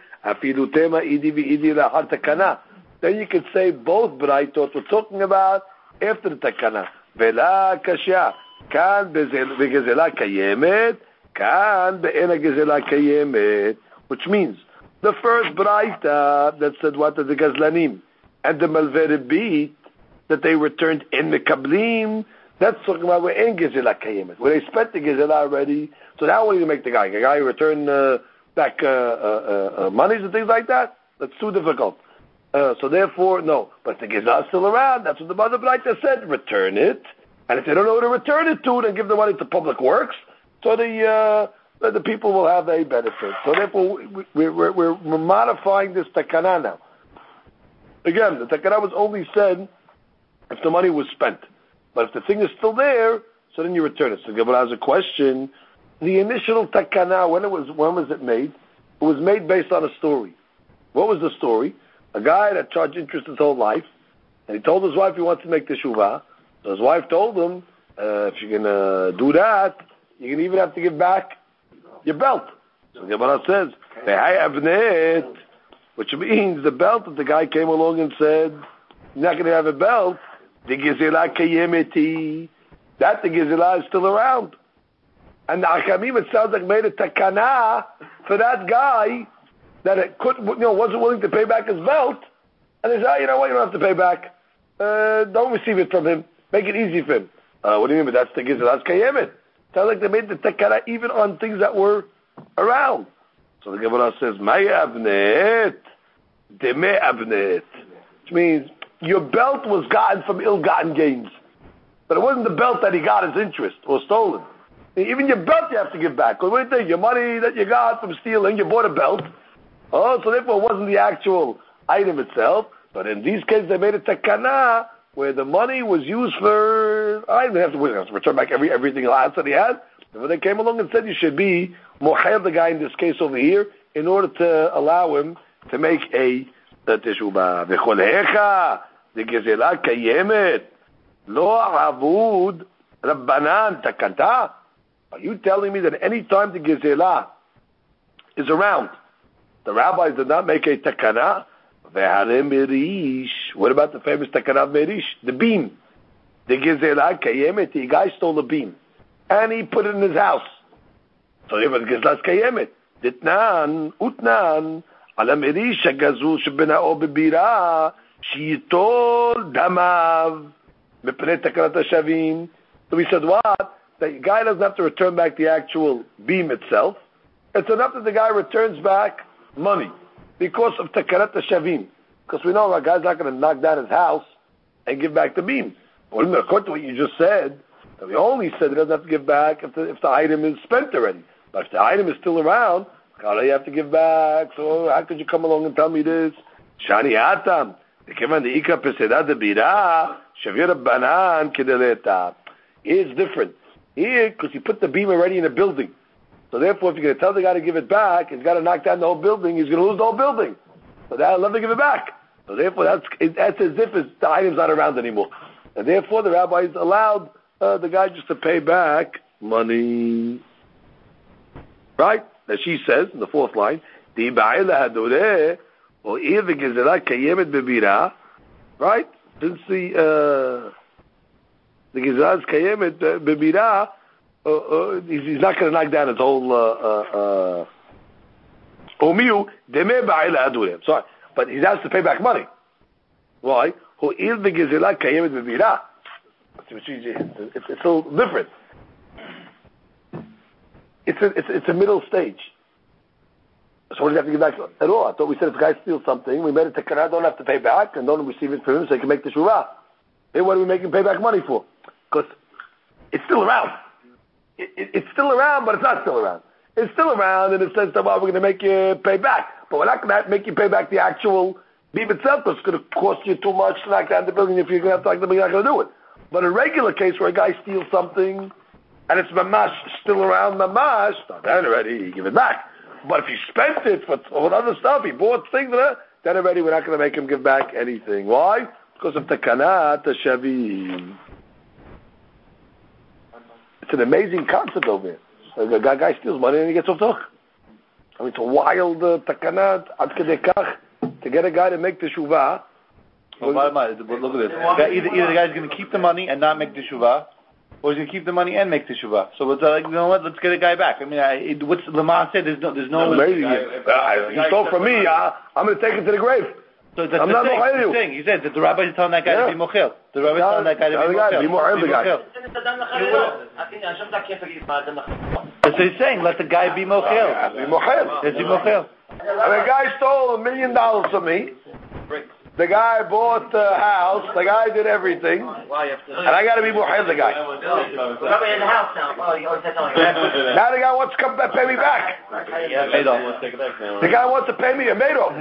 Speaker 3: Then you could say both Braitot we're talking about after the Takana. Vela Kashya. Kan begezela kayemet, kan be'ena gezela kayemet. Which means, the first Braita that said what are the Gazlanim, and the Malvere beat that they returned in the Kablim, that's talking about where in gezela kayemet, where they spent the gezela already. So now what do you make the guy? The guy return back monies and things like that? That's too difficult. So therefore, no. But if the gezela is still around, that's what the Mother Braita said, return it. And if they don't know who to return it to, then give the money to public works, so the people will have a benefit. So therefore, we're modifying this takana now. Again, the takana was only said if the money was spent. But if the thing is still there, so then you return it. So Gemara has a question. The initial takana, when was it made? It was made based on a story. What was the story? A guy that charged interest his whole life, and he told his wife he wants to make teshuvah. So his wife told him, if you're going to do that, you're going to even have to give back your belt. So Gemara says, which means the belt that the guy came along and said, you're not going to have a belt, the Gezerah Kayemeti, that the Gezerah is still around. And the Achamim, it sounds like made a takana for that guy that wasn't willing to pay back his belt. And they said, you know what, you don't have to pay back. Don't receive it from him. Make it easy for him. What do you mean? But that's the Gezerah, that's Kayemet. Sounds like they made the takana even on things that were around. So the Gemara says, Maya Abnet, Deme Abnet. Which means, your belt was gotten from ill-gotten gains. But it wasn't the belt that he got as interest or stolen. Even your belt you have to give back. Because what do you think? Your money that you got from stealing, you bought a belt. Oh, so therefore it wasn't the actual item itself. But in these cases, they made a takana where the money was used for, I didn't have to return back everything else that he had. But they came along and said you should be mochel the guy in this case over here in order to allow him to make a teshuvah. V'cholecha the gezerah kayemet lo avud rabbanan takanta. Are you telling me that any time the gezerah is around, the rabbis did not make a takana? What about the famous takana of Merish? The beam. The Gezerah Kayemet, the guy stole the beam. And he put it in his house. So it was Gezerah Kayemet. Ditnan, Utnan, ala Merish Gazu Shebina'o Bebira, Shitol Damav, Mepne Takanat Shavin. So we said what? The guy doesn't have to return back the actual beam itself. It's enough that the guy returns back money. Because of Takarat Shavim. Because we know a guy's not going to knock down his house and give back the beam. Well, according to what you just said, we only said he doesn't have to give back if the item is spent already. But if the item is still around, you have to give back. So how could you come along and tell me this? Shani Atam. It's different. Here, because you put the beam already in a building. So therefore, if you're going to tell the guy to give it back, he's got to knock down the whole building. He's going to lose the whole building. So I'll never give it back. So therefore, that's as if the item's not around anymore. And therefore, the rabbis allowed the guy just to pay back money. Right? As she says in the fourth line, right? Since the Gezerah is kayemet bebira, he's not going to knock down his whole omiu deme ba'ila adulem. Sorry, but he has to pay back money. Why? The Gezerah kayemet bebira. It's still different. It's a middle stage. So what does he have to give back at all? I thought we said if the guy steals something, we made it takana, don't have to pay back, and don't receive it from him so he can make the shuvah. Then what do we make him pay back money for? Because it's still around. It's still around, but it's not still around. It's still around in the sense that, well, we're going to make you pay back. But we're not going to make you pay back the actual beam itself. It's going to cost you too much to knock down the building if you're going to have to knock the building. You're not going to do it. But a regular case where a guy steals something and it's mamash still around mamash, then already you give it back. But if he spent it for other stuff, he bought things, then already we're not going to make him give back anything. Why? Because of takanat shavim. It's an amazing concept over here. A guy steals money and he gets off the hook. I mean, it's a wild takanat ad kedei kach to get a guy to make teshuvah.
Speaker 6: Well, look at this. Either the guy's going to keep the money and not make teshuvah, or he's going to keep the money and make teshuvah. So it's like, you know what? Let's get a guy back. I mean, what's Lamar said? There's no.
Speaker 3: Amazing. He stole from me. I'm going to take it to the grave.
Speaker 6: So that's I'm not the thing. He said that the rabbi is telling that guy to be mochel. The rabbi is telling that guy to be mochel. So he's saying, let the guy be mochel.
Speaker 3: Be mochel.
Speaker 6: Let's be mochel.
Speaker 3: And the guy stole $1 million from me. The guy bought the house. The guy did everything. And I got to be mochel the guy.
Speaker 7: Probably in the house now.
Speaker 3: Now the guy wants to come back, pay me back. The guy wants to pay me a Madoff.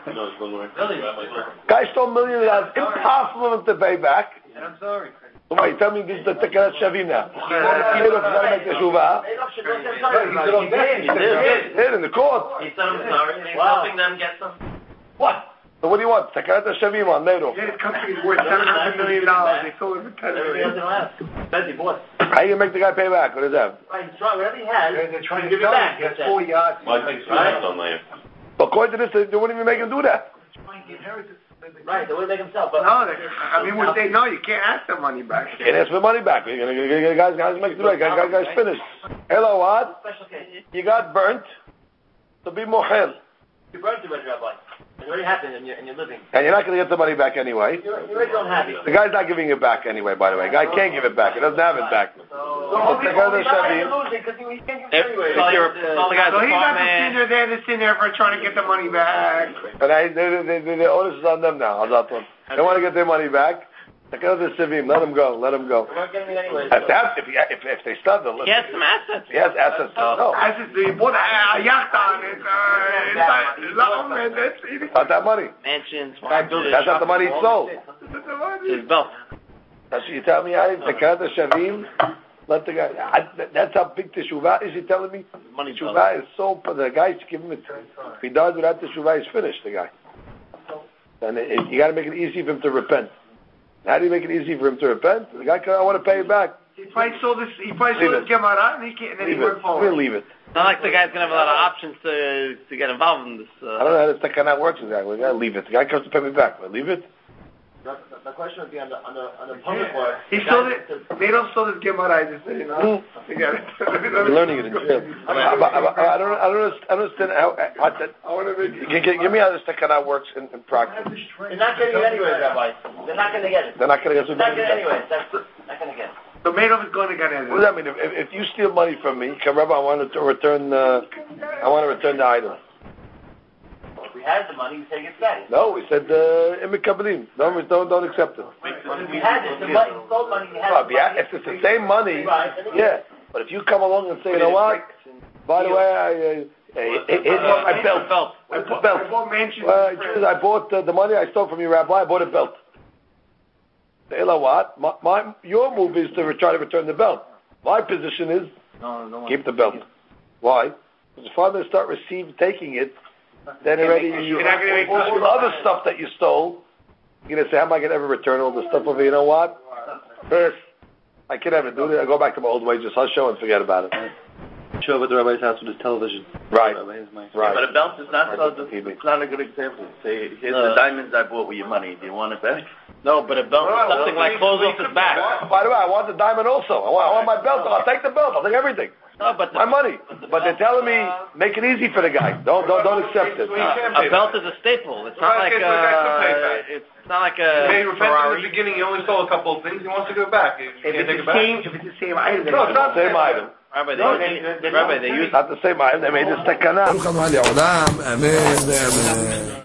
Speaker 3: Guy stole $1 million. Impossible to pay back.
Speaker 7: And I'm sorry.
Speaker 3: So why, tell me this is the Tekarat Shavim now. Madoff is going to make the Shuvah. He did in the court.
Speaker 7: He said I'm sorry. He's helping them get some.
Speaker 3: What? So what do you want? Tekarat Shavim on Madoff.
Speaker 8: His company's worth $700 million. They sold it for $10 million.
Speaker 3: How you make the guy pay back? What is that?
Speaker 7: Right, whatever he has,
Speaker 8: they're trying to
Speaker 7: give it back.
Speaker 8: He has 4 yards.
Speaker 3: According to this, they wouldn't even make him do that.
Speaker 7: Right, they wouldn't make himself. But
Speaker 8: No, what they know, you can't ask the money back.
Speaker 3: You can't ask for money back. You're gonna get guys make it right. Guys finished. Hello, what?
Speaker 7: special case.
Speaker 3: You got burnt. So be mohel.
Speaker 7: You burned the red rabbi. It already happened, and you're living.
Speaker 3: And you're not going to get the money back anyway.
Speaker 7: You already don't have it.
Speaker 3: The guy's not giving it back anyway, by the way. The guy can't give it back. He doesn't have it back.
Speaker 7: So he's not losing because he can't give it anyway.
Speaker 8: So he's not the sinner for trying to get the money back.
Speaker 3: But the onus is on them now. They want to get their money back. Let him go. Let him go.
Speaker 7: We're not getting it anyway.
Speaker 3: If they stop them,
Speaker 7: he has some assets.
Speaker 3: He has assets. No.
Speaker 8: Assets, he bought a yacht on it.
Speaker 3: It's not that money.
Speaker 7: Mansions,
Speaker 3: That's not the money he sold.
Speaker 7: His belt.
Speaker 3: That's what you tell me, the Shavim. Let the guy. That's how big the Teshuvah is. You telling me?
Speaker 7: Money
Speaker 3: Teshuvah is so. The guy's giving it. If he dies without the Teshuvah, he's finished. The guy. And you got to make it easy for him to repent. How do you make it easy for him to repent? The guy, I want to pay it back.
Speaker 8: He probably sold this Gemara and then he went forward.
Speaker 3: We'll leave it.
Speaker 7: It's not like the guy's going to have a lot of options to get involved in this.
Speaker 3: I don't know how this Takana works exactly. We got to leave it. The guy comes to pay me back. We'll leave it.
Speaker 7: The question would be on the public work.
Speaker 8: He sold it. They don't sell this Gemara. I just say, forget it.
Speaker 3: You're learning it in jail. I don't understand how.
Speaker 8: I want to make
Speaker 3: Give me how this Takana works in practice.
Speaker 7: They're not getting it anyway, Rabbi. They're not going to get it.
Speaker 3: They're not going to get it.
Speaker 7: They're not getting it anyway. That's not going to get it.
Speaker 8: So Madoff is going to get it.
Speaker 3: What does that mean? If you steal money from me, come Rabbi, I want to return the item.
Speaker 7: If we had the money, we take it back.
Speaker 3: No, we said imikabelim. Don't accept it.
Speaker 7: We had it. The money, sold money. We had
Speaker 3: If it's the same money, yeah. But if you come along and say, you know what? By the way, I belt. I bought the money I stole from you, Rabbi. I bought a belt. You know what? Your move is to try to return the belt. My position is keep the belt. Why? Because if I'm going to start taking it, then already all the other stuff that you stole, you're going to say, how am I going to ever return all the stuff over? You know what? First, I can never do it. I go back to my old ways, just hush show and forget about it.
Speaker 6: Show up at the rabbi's house with his television.
Speaker 3: Right.
Speaker 9: Right. But a belt is not it's not a good example. Say, here's the diamonds I bought with your money. Do you want it back?
Speaker 7: No, but a belt is something like clothes off his back.
Speaker 3: By the way, I want the diamond also. I want my belt. I'll take the belt. I'll take everything.
Speaker 7: No, but
Speaker 3: my money. But they're telling me, make it easy for the guy. Don't accept it.
Speaker 7: A belt is a staple. It's not like it's not like a Ferrari.
Speaker 5: In the beginning, he only stole a couple of things. He wants to give it back.
Speaker 8: If it's the same item.
Speaker 3: No, it's not the same item.
Speaker 7: Rabbi, they use
Speaker 3: not the same item. They made this takana.